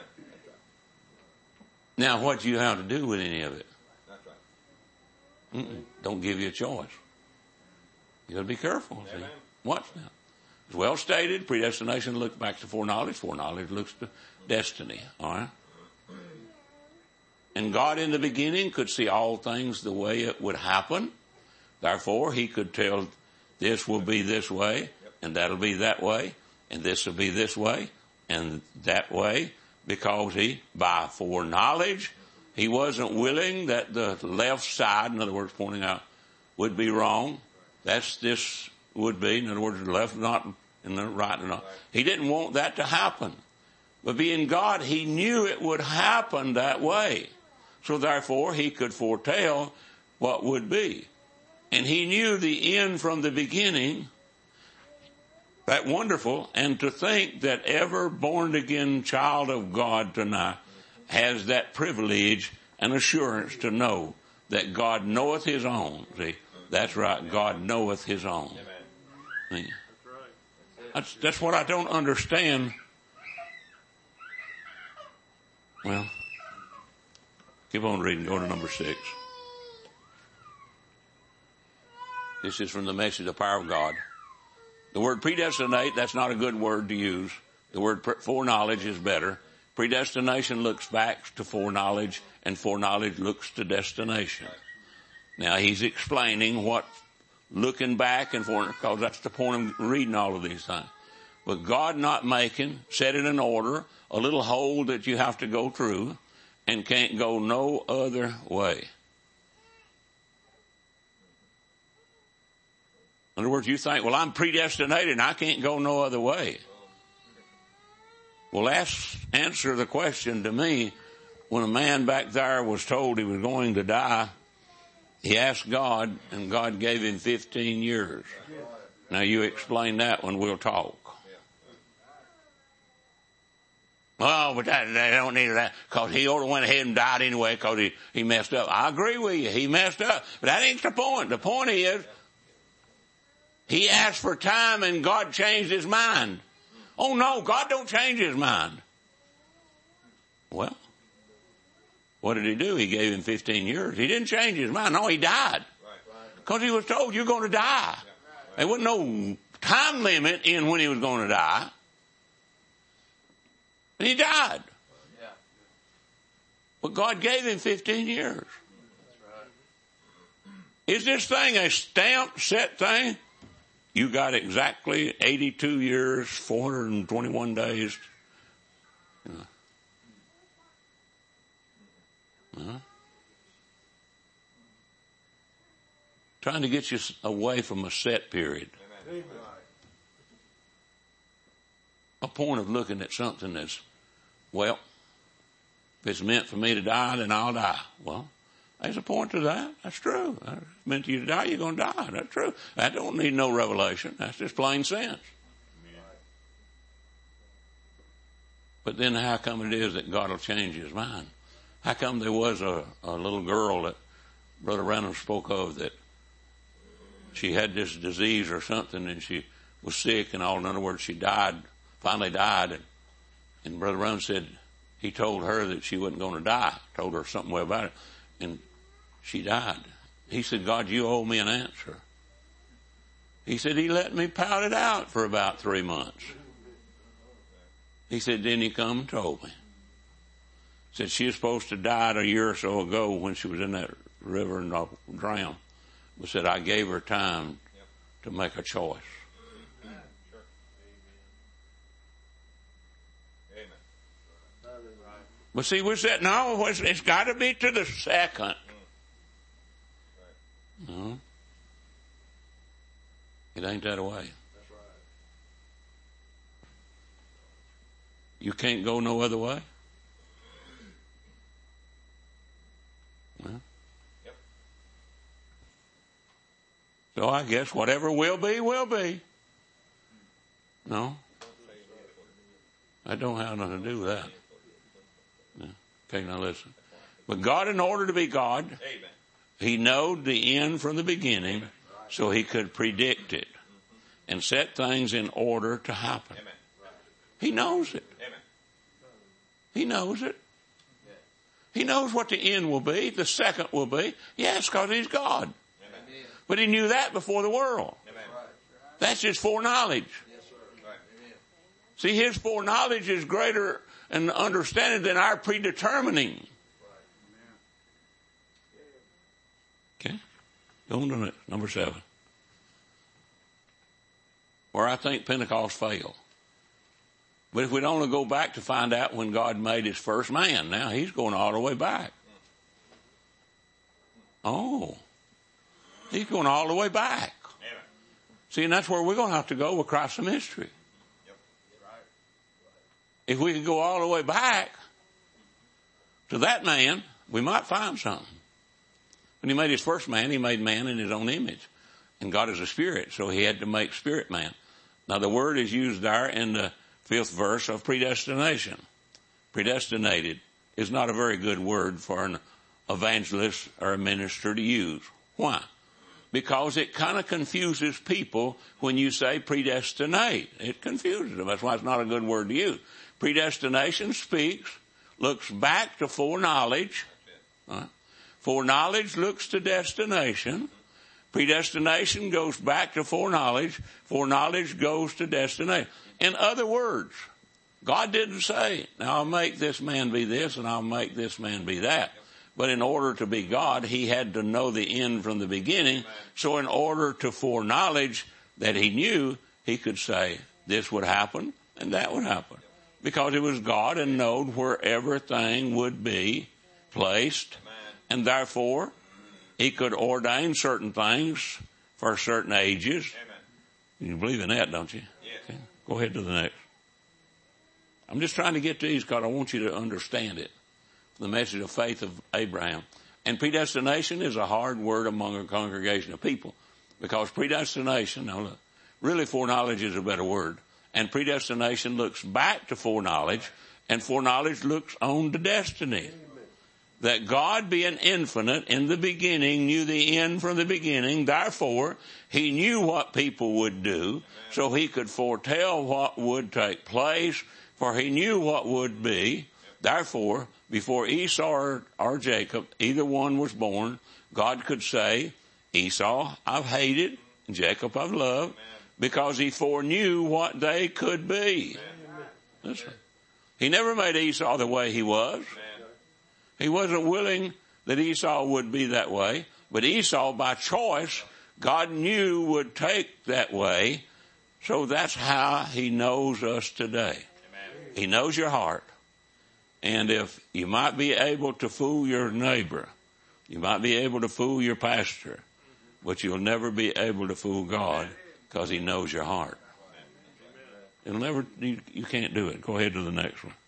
Now, what do you have to do with any of it? That's right. Don't give you a choice. You got to be careful. See? Amen. Watch now. It's well stated. Predestination looks back to foreknowledge. Foreknowledge looks to destiny. All right. And God in the beginning could see all things the way it would happen. Therefore, he could tell this will be this way, and that'll be that way, and this will be this way, and that way, because he, by foreknowledge, he wasn't willing that the left side, in other words, pointing out, would be wrong. This would be, in other words, the left not, and the right not. He didn't want that to happen. But being God, he knew it would happen that way. So therefore, he could foretell what would be. And he knew the end from the beginning. That wonderful. And to think that every born again child of God tonight has that privilege and assurance to know that God knoweth his own. See, that's right. God knoweth his own. See? That's what I don't understand. Well, keep on reading. Go to number 6. This is from the Message, The Power of God. The word predestinate, that's not a good word to use. The word foreknowledge is better. Predestination looks back to foreknowledge, and foreknowledge looks to destination. Now, he's explaining what looking back and foreknowledge, because that's the point of reading all of these things. But God not making, set it in order, a little hole that you have to go through, and can't go no other way. In other words, you think, well, I'm predestinated and I can't go no other way. Well, answer the question to me. When a man back there was told he was going to die, he asked God, and God gave him 15 years. Now, you explain that when we'll talk. Oh, but they don't need that, because he ought to went ahead and died anyway because he messed up. I agree with you. He messed up. But that ain't the point. The point is, he asked for time and God changed his mind. Oh no, God don't change his mind. Well, what did he do? He gave him 15 years. He didn't change his mind. No, he died. Because he was told, you're going to die. There wasn't no time limit in when he was going to die. And he died. But God gave him 15 years. Is this thing a stamped, set thing? You got exactly 82 years, 421 days. Trying to get you away from a set period. Amen. A point of looking at something that's, well, if it's meant for me to die, then I'll die. Well, there's a point to that. That's true. If it's meant for you to die, you're going to die. That's true. That don't need no revelation. That's just plain sense. But then how come it is that God will change his mind? How come there was a little girl that Brother Randall spoke of, that she had this disease or something, and she was sick and all. In other words, she died, finally died. And Brother Randall said he told her that she wasn't going to die. Told her something way about it. And she died. He said, God, you owe me an answer. He said, he let me pout it out for about 3 months. He said, then he come and told me. Said she was supposed to die a year or so ago when she was in that river and drowned. But said, I gave her time to make a choice. But see, we said, no, it's got to be to the second. No. It ain't that way. You can't go no other way? Well, so I guess whatever will be, will be. No? I don't have nothing to do with that. No. Okay, now listen. But God, in order to be God, He knowed the end from the beginning so He could predict it and set things in order to happen. He knows it. He knows it. He knows what the end will be, the second will be. Yes, because He's God. But He knew that before the world. That's His foreknowledge. See, His foreknowledge is greater in understanding than our predetermining. Okay? Go on to it. Number 7. Where I think Pentecost failed. But if we'd only go back to find out when God made His first man, now He's going all the way back. Oh. He's going all the way back. See, and that's where we're going to have to go with Christ the mystery. If we could go all the way back to that man, we might find something. When He made His first man, He made man in His own image. And God is a spirit, so He had to make spirit man. Now the word is used there in the 5th verse of predestination. Predestinated is not a very good word for an evangelist or a minister to use. Why? Because it kind of confuses people when you say predestinate. It confuses them. That's why it's not a good word to use. Predestination looks back to foreknowledge. Right? Foreknowledge looks to destination. Predestination goes back to foreknowledge. Foreknowledge goes to destination. In other words, God didn't say, now I'll make this man be this and I'll make this man be that. But in order to be God, He had to know the end from the beginning. So in order to foreknowledge that He knew, He could say this would happen and that would happen. Because it was God and knowed where everything would be placed. And therefore, He could ordain certain things for certain ages. You believe in that, don't you? Okay. Go ahead to the next. I'm just trying to get to these because I want you to understand it. The message of faith of Abraham. And predestination is a hard word among a congregation of people. Because predestination, now look, really foreknowledge is a better word. And predestination looks back to foreknowledge. And foreknowledge looks on to destiny. That God being infinite in the beginning knew the end from the beginning. Therefore, He knew what people would do. So He could foretell what would take place. For He knew what would be. Therefore, before Esau or Jacob, either one was born, God could say, Esau I've hated, Jacob I've loved, because He foreknew what they could be. Listen. He never made Esau the way he was. He wasn't willing that Esau would be that way, but Esau by choice, God knew would take that way. So that's how He knows us today. He knows your heart. And if you might be able to fool your neighbor, you might be able to fool your pastor, but you'll never be able to fool God because He knows your heart. It'll never, you can't do it. Go ahead to the next one.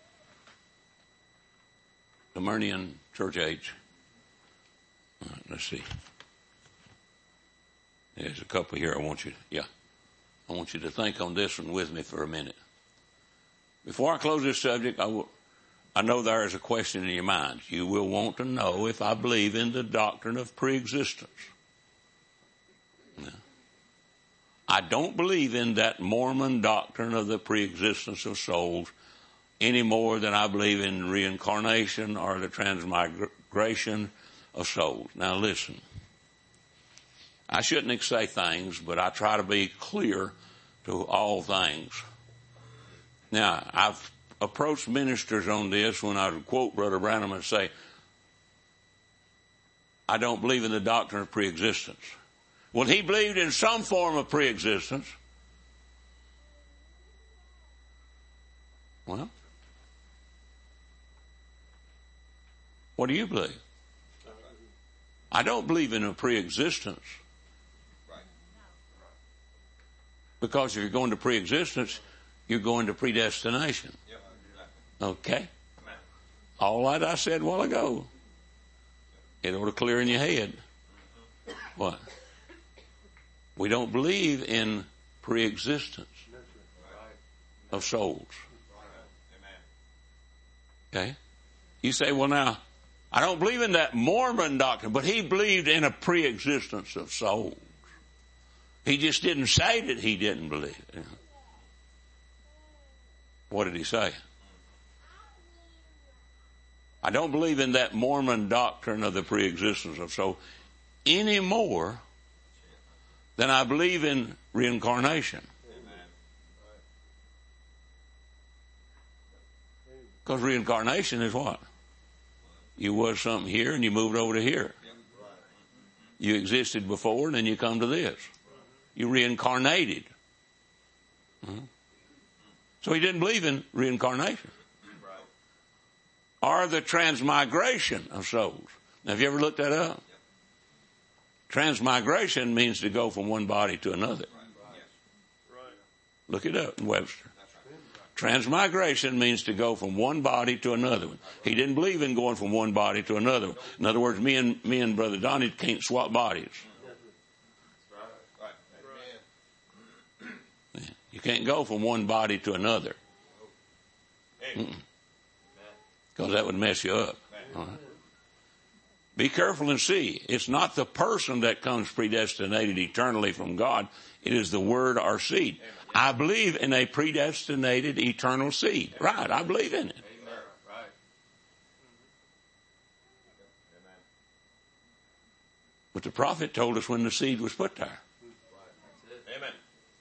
The Smyrnian church age. All right, let's see. There's a couple here I want you to think on this one with me for a minute. Before I close this subject, I know there is a question in your mind. You will want to know if I believe in the doctrine of preexistence. No. I don't believe in that Mormon doctrine of the preexistence of souls any more than I believe in reincarnation or the transmigration of souls. Now listen. I shouldn't say things, but I try to be clear to all things. Now, I've approached ministers on this when I would quote Brother Branham and say, I don't believe in the doctrine of preexistence. Well, he believed in some form of preexistence. Well, what do you believe? I don't believe in a preexistence. Because if you're going to pre-existence, you're going to predestination. Okay? All that I said a while ago, it ought to clear in your head. What? We don't believe in pre-existence of souls. Okay? You say, well, now, I don't believe in that Mormon doctrine, but he believed in a pre-existence of souls. He just didn't say that he didn't believe it. What did he say? I don't believe in that Mormon doctrine of the pre-existence of souls any more than I believe in reincarnation. Because reincarnation is what? You was something here and you moved over to here. You existed before and then you come to this. You reincarnated. So he didn't believe in reincarnation. Or the transmigration of souls. Now, have you ever looked that up? Transmigration means to go from one body to another. Look it up in Webster. Transmigration means to go from one body to another one. He didn't believe in going from one body to another one. In other words, me and Brother Donnie can't swap bodies. You can't go from one body to another. Because that would mess you up. All right. Be careful and see. It's not the person that comes predestinated eternally from God. It is the word or seed. I believe in a predestinated eternal seed. Right, I believe in it. But the prophet told us when the seed was put there. Amen.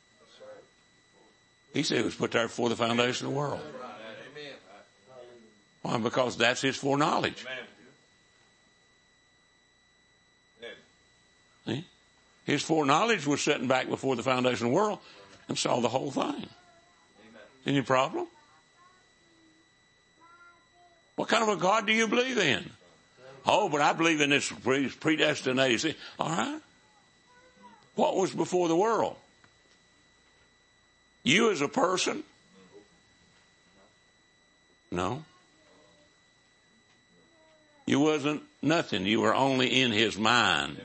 He said it was put there before the foundation of the world. Why? Because that's his foreknowledge. See? His foreknowledge was sitting back before the foundation of the world and saw the whole thing. Any problem? What kind of a God do you believe in? Oh, but I believe in this predestinated seed. All right. What was before the world? You as a person? No. You wasn't nothing. You were only in his mind.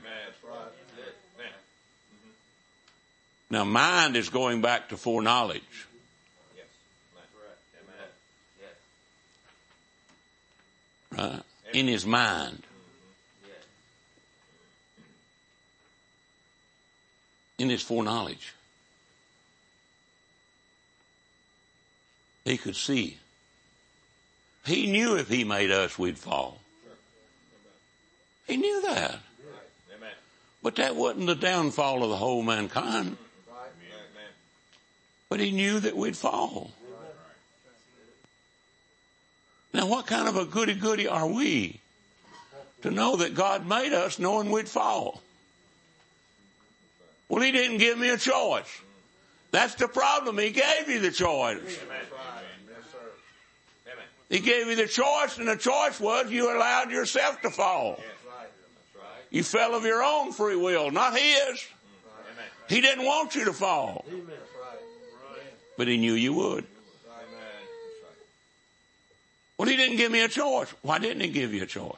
Now, mind is going back to foreknowledge. Right? In his mind. In his foreknowledge. He could see. He knew if he made us, we'd fall. He knew that. But that wasn't the downfall of the whole mankind. But he knew that we'd fall. Now, what kind of a goody-goody are we to know that God made us knowing we'd fall? Well, he didn't give me a choice. That's the problem. He gave you the choice. He gave you the choice, and the choice was you allowed yourself to fall. You fell of your own free will, not his. He didn't want you to fall. But he knew you would. Well, he didn't give me a choice. Why didn't he give you a choice?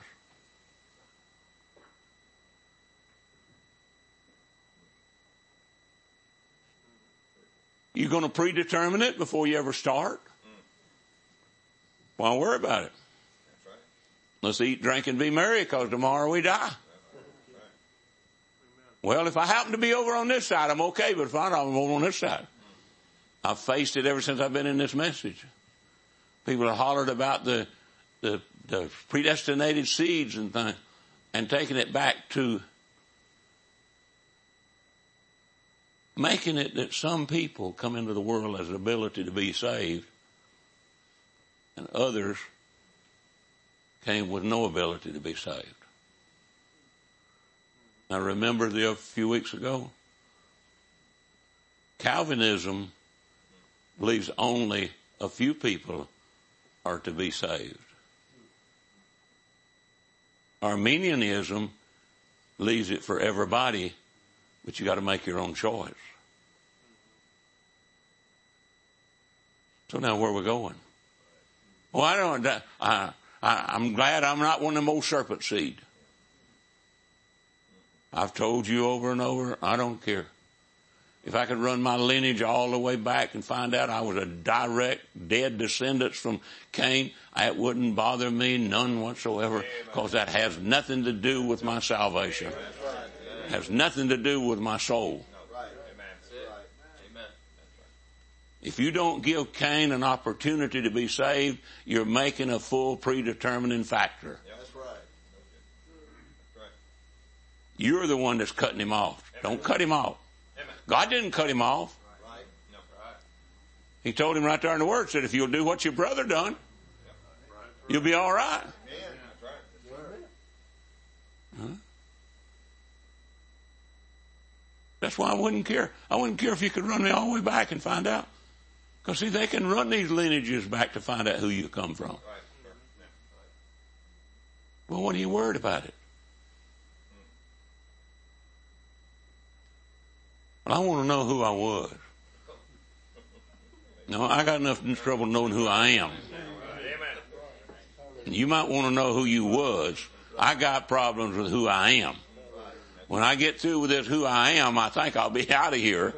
You going to predetermine it before you ever start? Well, don't worry about it. Let's eat, drink, and be merry, because tomorrow we die. Well, if I happen to be over on this side, I'm okay, but if I'm over on this side. I've faced it ever since I've been in this message. People have hollered about the predestinated seeds and things, and taking it back to making it that some people come into the world as an ability to be saved, and others came with no ability to be saved. Now, remember a few weeks ago, Calvinism believes only a few people are to be saved. Arminianism leaves it for everybody, but you got to make your own choice. So now where are we going? Well, I'm glad I'm not one of them old serpent seed. I've told you over and over, I don't care. If I could run my lineage all the way back and find out I was a direct dead descendant from Cain, it wouldn't bother me none whatsoever, because that has nothing to do with my salvation. It has nothing to do with my soul. If you don't give Cain an opportunity to be saved, you're making a full predetermining factor. That's right. You're the one that's cutting him off. Don't cut him off. God didn't cut him off. He told him right there in the Word, said, if you'll do what your brother done, you'll be all right. Huh? That's why I wouldn't care. I wouldn't care if you could run me all the way back and find out. Because, see, they can run these lineages back to find out who you come from. Well, what are you worried about it? Well, I want to know who I was. No, I got enough trouble knowing who I am. And you might want to know who you was. I got problems with who I am. When I get through with this who I am, I think I'll be out of here.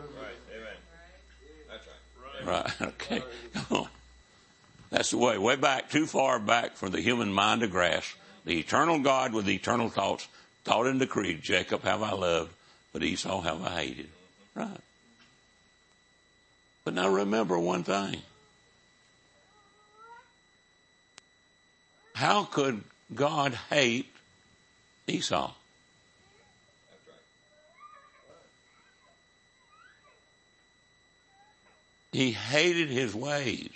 Right, okay. Come on. That's the way. Way back, too far back for the human mind to grasp. The eternal God with the eternal thoughts taught and decreed, Jacob have I loved, but Esau have I hated. Right. But now remember one thing. How could God hate Esau? He hated his ways.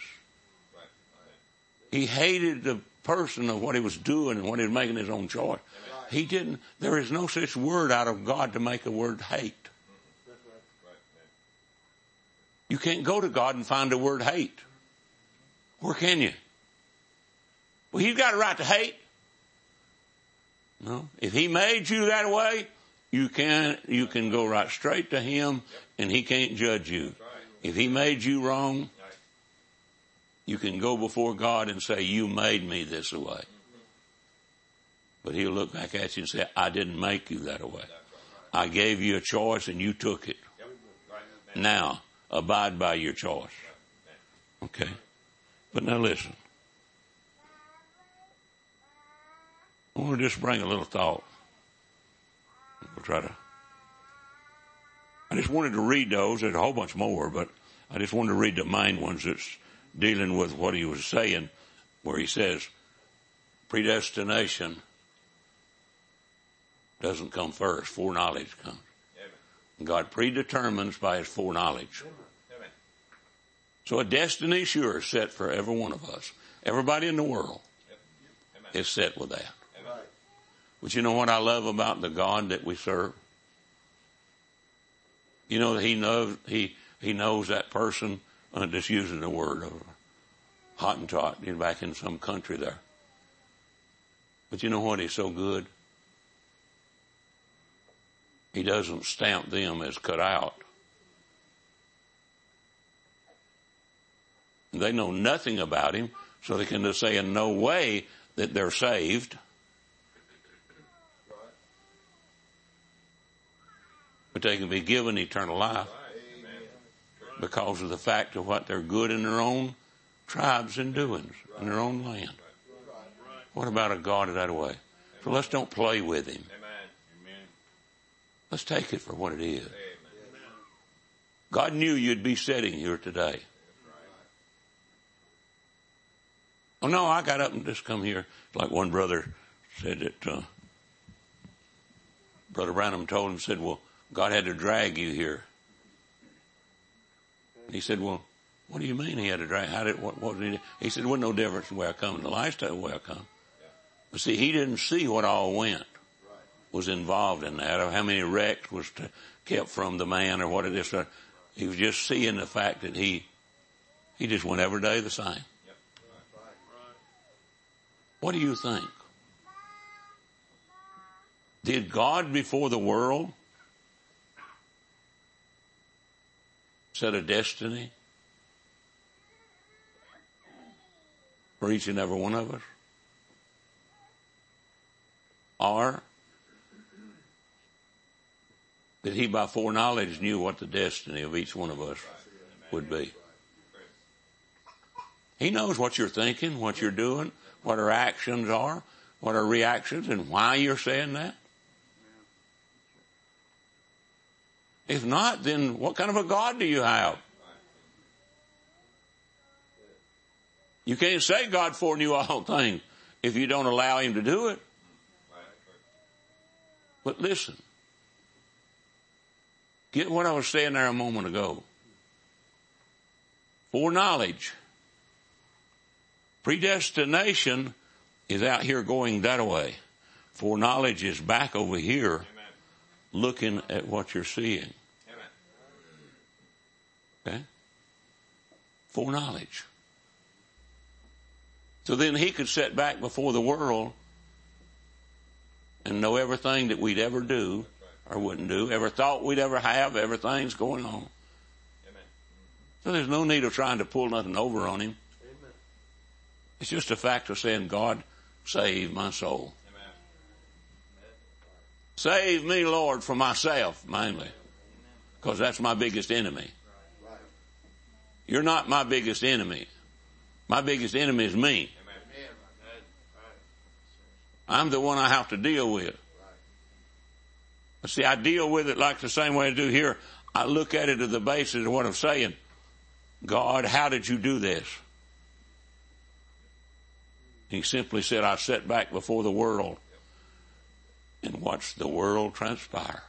He hated the person of what he was doing and what he was making his own choice. He didn't, there is no such word out of God to make a word hate. You can't go to God and find the word hate. Where can you? Well, he's got a right to hate. No. If he made you that way, you can go right straight to him and he can't judge you. If he made you wrong, you can go before God and say, you made me this way. But he'll look back at you and say, I didn't make you that way. I gave you a choice and you took it. Now, abide by your choice. Okay? But now listen. I want to just bring a little thought. I just wanted to read those. There's a whole bunch more, but I just wanted to read the main ones that's dealing with what he was saying, where he says, predestination doesn't come first. Foreknowledge comes. God predetermines by his foreknowledge. So a destiny sure is set for every one of us. Everybody in the world is set with that. But you know what I love about the God that we serve? You know, he knows that person, just using the word of Hottentot, back in some country there. But you know what? He's so good. He doesn't stamp them as cut out. They know nothing about him, so they can just say in no way that they're saved. But they can be given eternal life because of the fact of what they're good in their own tribes and doings, in their own land. What about a God that way? So let's don't play with him. Let's take it for what it is. God knew you'd be sitting here today. Oh no, I got up and just come here. Like one brother said that, Brother Branham told him, said, well, God had to drag you here. And he said, well, what do you mean he had to drag? What did he do? He said, well, no difference in the way I come and the lifestyle way I come. But see, he didn't see what all was involved in that, or how many wrecks was kept from the man, or what it is. He was just seeing the fact that he just went every day the same. What do you think? Did God before the world set a destiny for each and every one of us? Or that he by foreknowledge knew what the destiny of each one of us would be? He knows what you're thinking, what you're doing, what our actions are, what our reactions, and why you're saying that. If not, then what kind of a God do you have? You can't say God foreknew all things if you don't allow him to do it. But listen, get what I was saying there a moment ago. Foreknowledge. Predestination is out here going that way. Foreknowledge is back over here. Amen. Looking at what you're seeing. Amen. Okay? Foreknowledge. So then he could sit back before the world and know everything that we'd ever do or wouldn't do, ever thought we'd ever have, everything's going on. Amen. So there's no need of trying to pull nothing over on him. Amen. It's just a fact of saying, God, save my soul. Amen. Save me, Lord, from myself, mainly, because that's my biggest enemy. You're not my biggest enemy. My biggest enemy is me. I'm the one I have to deal with. But see, I deal with it like the same way I do here. I look at it at the basis of what I'm saying. God, how did you do this? He simply said, I sat back before the world and watched the world transpire.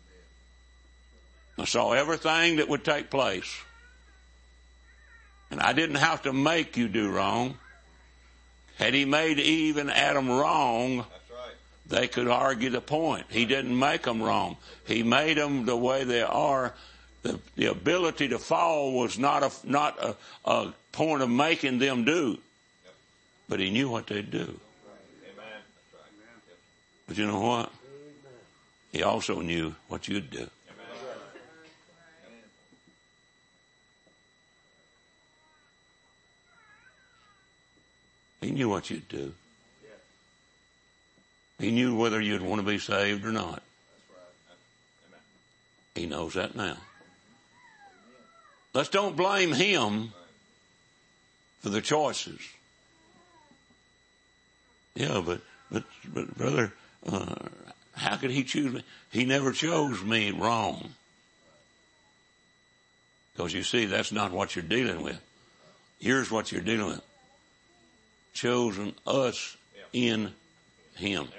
I saw everything that would take place. And I didn't have to make you do wrong. Had he made Eve and Adam wrong, they could argue the point. He didn't make them wrong. He made them the way they are. The ability to fall was not a point of making them do. But he knew what they'd do. But you know what? He also knew what you'd do. He knew what you'd do. He knew whether you'd want to be saved or not. He knows that now. Let's don't blame him for the choices. Yeah, but brother, how could he choose me? He never chose me wrong. Because you see, that's not what you're dealing with. Here's what you're dealing with. Chosen us in him.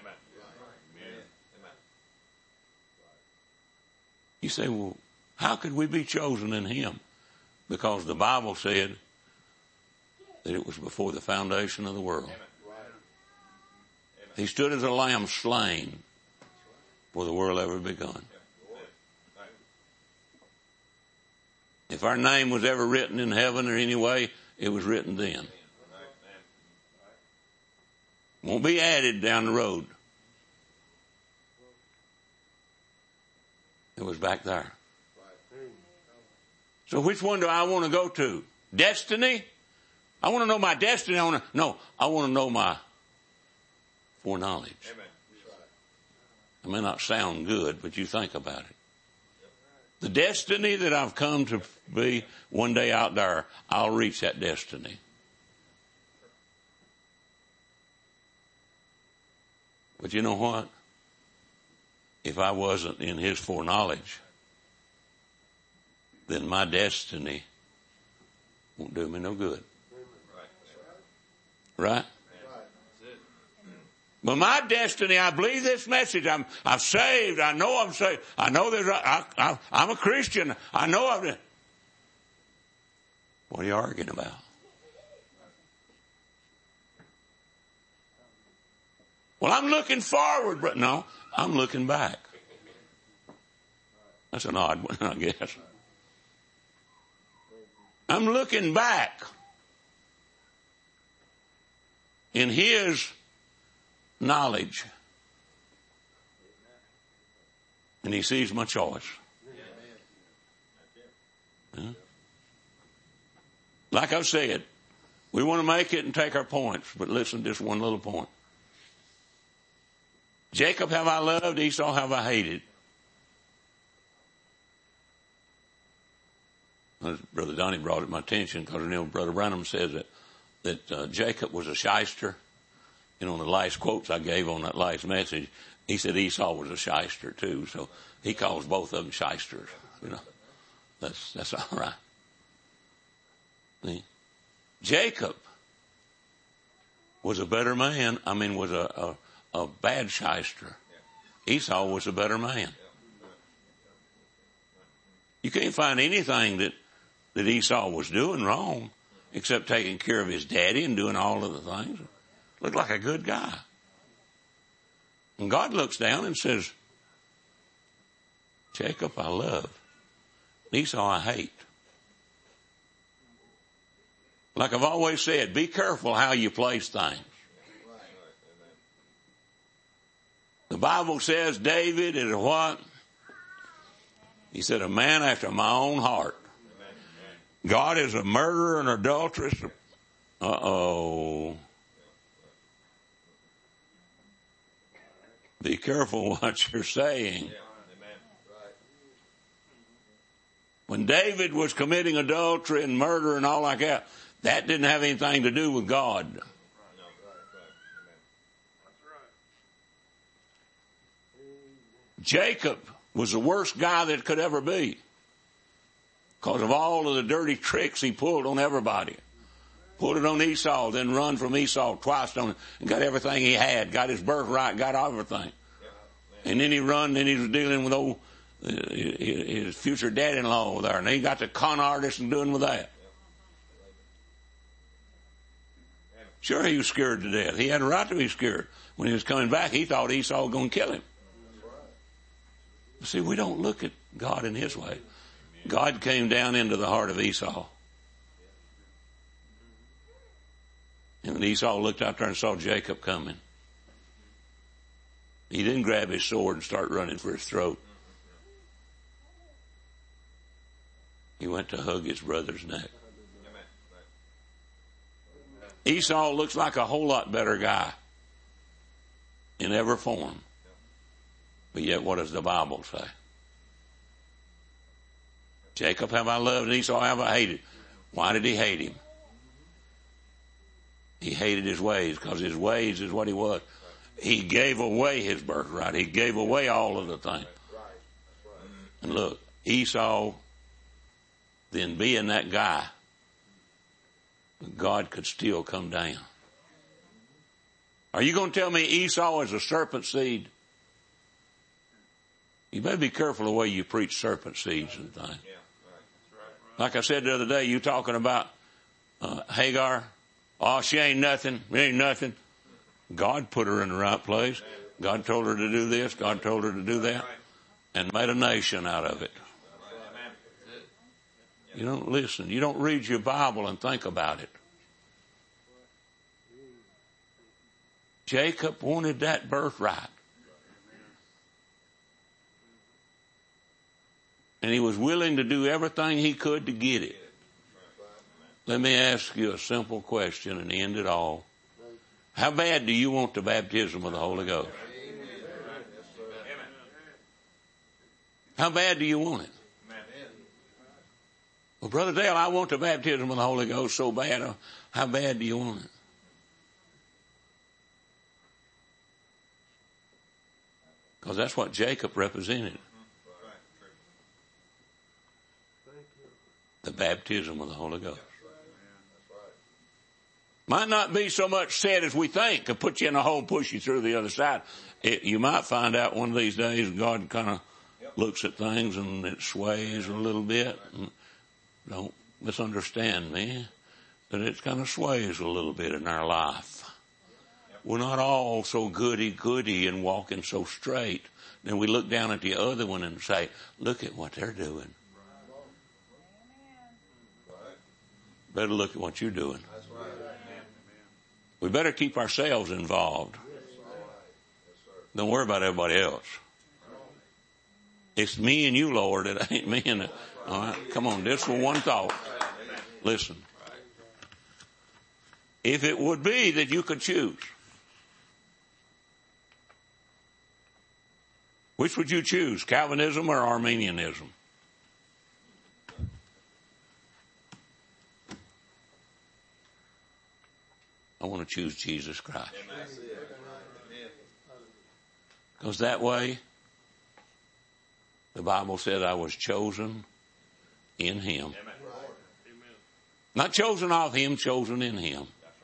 You say, well, how could we be chosen in him? Because the Bible said that it was before the foundation of the world. He stood as a lamb slain before the world ever begun. If our name was ever written in heaven or any way, it was written then. Won't be added down the road. It was back there. So which one do I want to go to? Destiny? I want to know my destiny. I want to know my foreknowledge. It may not sound good, but you think about it. The destiny that I've come to be one day out there, I'll reach that destiny. But you know what? If I wasn't in his foreknowledge, then my destiny won't do me no good. Right? But my destiny, I believe this message. I'm saved. I know I'm saved. I know I'm a Christian. I know I'm. What are you arguing about? Well, I'm looking forward, but no, I'm looking back. That's an odd one, I guess. I'm looking back in his knowledge. And he sees my choice. Yeah. Like I've said, We want to make it and take our points, but listen to this one little point. Jacob have I loved, Esau have I hated. Brother Donnie brought it to my attention because Brother Branham says that Jacob was a shyster. You know, in the last quotes I gave on that last message, he said Esau was a shyster too. So he calls both of them shysters. You know, that's all right. See? Jacob was a better man. Was a bad shyster. Esau was a better man. You can't find anything that Esau was doing wrong except taking care of his daddy and doing all of the things. Looked like a good guy. And God looks down and says, Jacob I love, Esau I hate. Like I've always said, be careful how you place things. The Bible says David is what? He said, a man after my own heart. God is a murderer and adulteress. Uh-oh. Be careful what you're saying. When David was committing adultery and murder and all like that, that didn't have anything to do with God. Jacob was the worst guy that could ever be because of all of the dirty tricks he pulled on everybody. Pulled it on Esau, then run from Esau twice on it, and got everything he had, got his birthright, got everything. And then he run, then he was dealing with his future dad-in-law there, and he got the con artist and doing with that. Sure, he was scared to death. He had a right to be scared. When he was coming back, he thought Esau was going to kill him. See, we don't look at God in his way. God came down into the heart of Esau. And when Esau looked out there and saw Jacob coming, he didn't grab his sword and start running for his throat. He went to hug his brother's neck. Esau looks like a whole lot better guy in every form. But yet, what does the Bible say? Jacob have I loved and Esau have I hated. Why did he hate him? He hated his ways because his ways is what he was. He gave away his birthright. He gave away all of the things. And look, Esau, then being that guy, God could still come down. Are you going to tell me Esau is a serpent seed? You better be careful the way you preach serpent seeds and things. Like I said the other day, you talking about Hagar. Oh, she ain't nothing. It ain't nothing. God put her in the right place. God told her to do this. God told her to do that. And made a nation out of it. You don't listen. You don't read your Bible and think about it. Jacob wanted that birthright. And he was willing to do everything he could to get it. Let me ask you a simple question and end it all. How bad do you want the baptism of the Holy Ghost? How bad do you want it? Well, Brother Dale, I want the baptism of the Holy Ghost so bad. How bad do you want it? Because that's what Jacob represented. The baptism of the Holy Ghost. Might not be so much said as we think to put you in a hole and push you through the other side. You might find out one of these days God kind of looks at things and it sways a little bit. Don't misunderstand me, but it kind of sways a little bit in our life. We're not all so goody-goody and walking so straight. Then we look down at the other one and say, look at what they're doing. Better look at what you're doing. We better keep ourselves involved. Don't worry about everybody else. It's me and you, Lord. It ain't me and all right, come on, just for one thought. Listen. if it would be that you could choose. Which would you choose, Calvinism or Arminianism? I want to choose Jesus Christ. Because that way, the Bible said I was chosen in Him. Not chosen of Him, chosen in Him.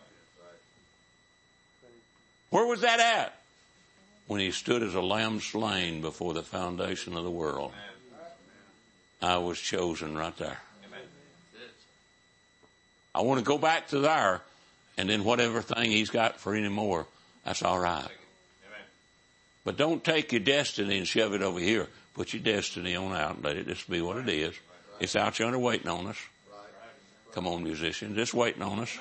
Where was that at? When He stood as a lamb slain before the foundation of the world. I was chosen right there. I want to go back to there, and then whatever thing He's got for any more, that's all right. But don't take your destiny and shove it over here. Put your destiny on out and let it just be what it is. It's out yonder waiting on us. Come on, musicians, just waiting on us.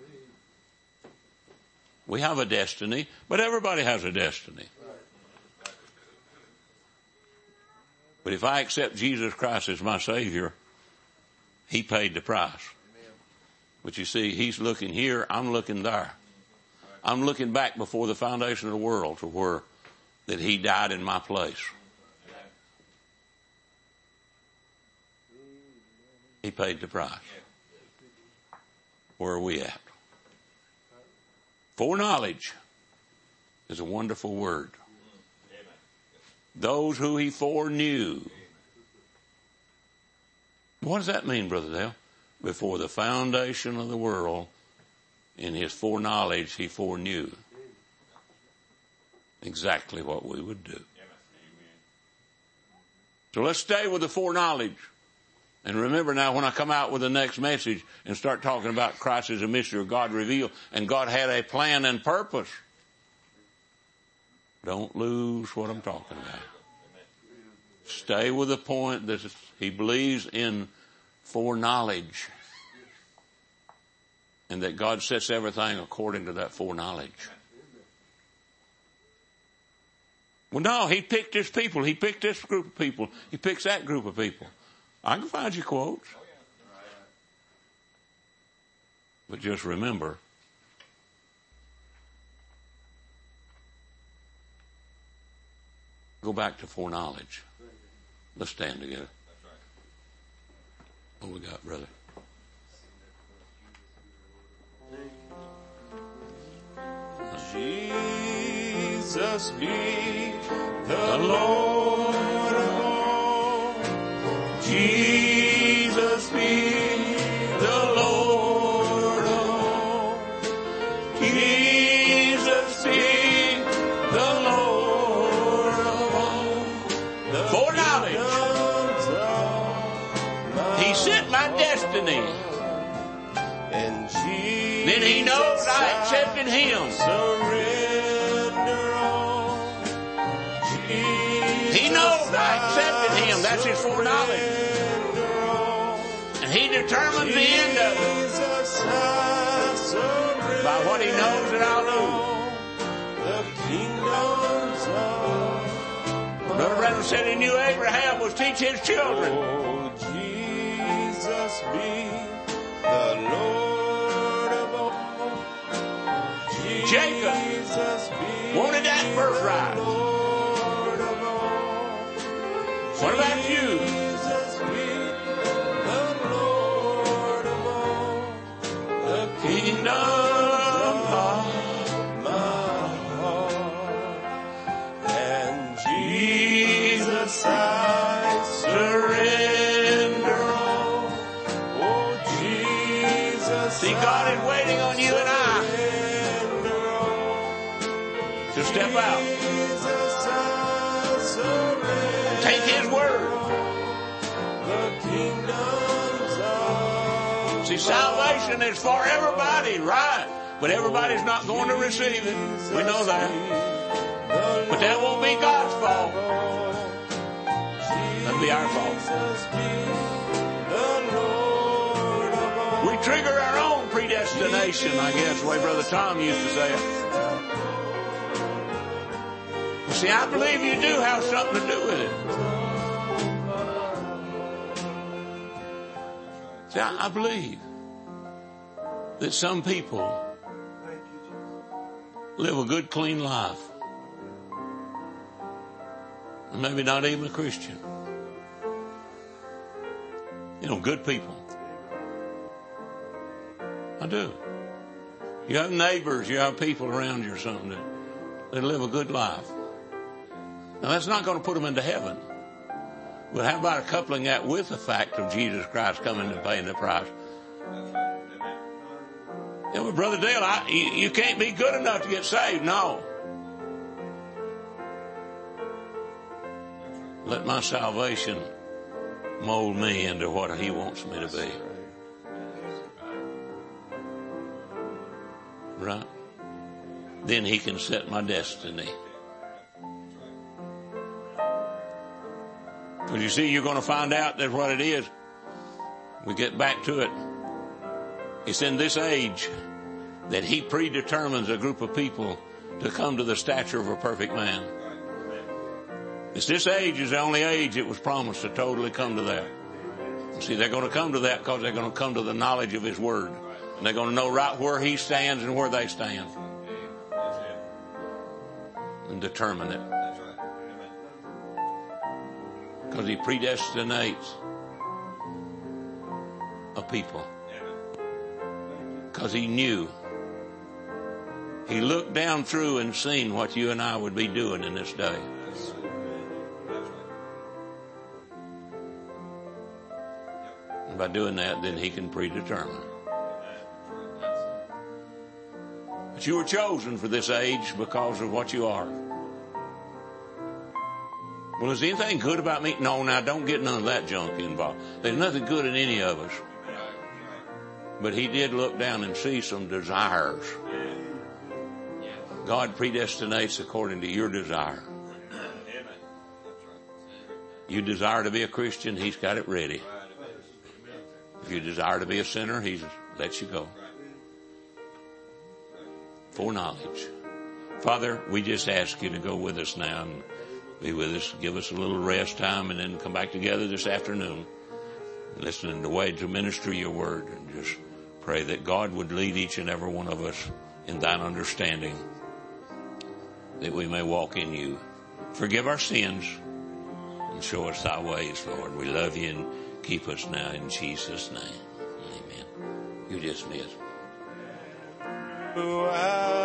We have a destiny, but everybody has a destiny. But if I accept Jesus Christ as my Savior, He paid the price. But you see, He's looking here, I'm looking there. I'm looking back before the foundation of the world to where that He died in my place. He paid the price. Where are we at? Foreknowledge is a wonderful word. Those who He foreknew. What does that mean, Brother Dale? Before the foundation of the world, in His foreknowledge, He foreknew exactly what we would do. So let's stay with the foreknowledge. And remember now, when I come out with the next message and start talking about Christ as a mystery of God revealed, and God had a plan and purpose, don't lose what I'm talking about. Stay with the point that He believes in foreknowledge, and that God sets everything according to that foreknowledge. Well, no, He picked His people. He picked this group of people. He picks that group of people. I can find you quotes. But just remember, go back to foreknowledge. Let's stand together. What we got, brother? Jesus be the Lord of all. Jesus be the Lord of all. Jesus be the Lord of all. Foreknowledge. He set my destiny. And Jesus, Then He knows I accepted Him. Surrender all. He knows I accepted Him. That's His foreknowledge. And He determines the end of it by what He knows that I'll do. Brother Branham said He knew Abraham was teach his children. Oh, Jesus be the Lord of all. Jacob wanted that birthright. Lord of all. What about you? Jesus be the Lord of all. The kingdom of my heart. And Jesus I surrender all. Oh, Jesus. See, God is waiting on you and I to step out. Take His word. See, salvation is for everybody, right? But everybody's not going to receive it. We know that. But that won't be God's fault. That'll be our fault. We trigger our own predestination, I guess, the way Brother Tom used to say it. See, I believe you do have something to do with it. See, I believe that some people live a good, clean life. And maybe not even a Christian. You know, good people. I do. You have neighbors, you have people around you or something that live a good life. Now that's not going to put them into heaven. But how about coupling that with the fact of Jesus Christ coming and paying the price? Yeah, but Brother Dale, you can't be good enough to get saved. No. Let my salvation mold me into what He wants me to be. Right? Then He can set my destiny. Because you see, you're going to find out that what it is. We get back to it. It's in this age that He predetermines a group of people to come to the stature of a perfect man. It's this age is the only age it was promised to totally come to that. See, they're going to come to that because they're going to come to the knowledge of His Word. And they're going to know right where He stands and where they stand. And determine it. Because He predestinates a people. Because He knew. He looked down through and seen what you and I would be doing in this day. And by doing that, then He can predetermine. But you were chosen for this age because of what you are. Well, is there anything good about me? No, now don't get none of that junk involved. There's nothing good in any of us. But He did look down and see some desires. God predestinates according to your desire. You desire to be a Christian, He's got it ready. If you desire to be a sinner, He lets you go. Foreknowledge. Father, we just ask You to go with us now and be with us. Give us a little rest time and then come back together this afternoon. Listening to ways to minister Your Word, and just pray that God would lead each and every one of us in Thine understanding, that we may walk in You. Forgive our sins and show us Thy ways, Lord. We love You and keep us now in Jesus' name. Amen. You dismiss. Wow.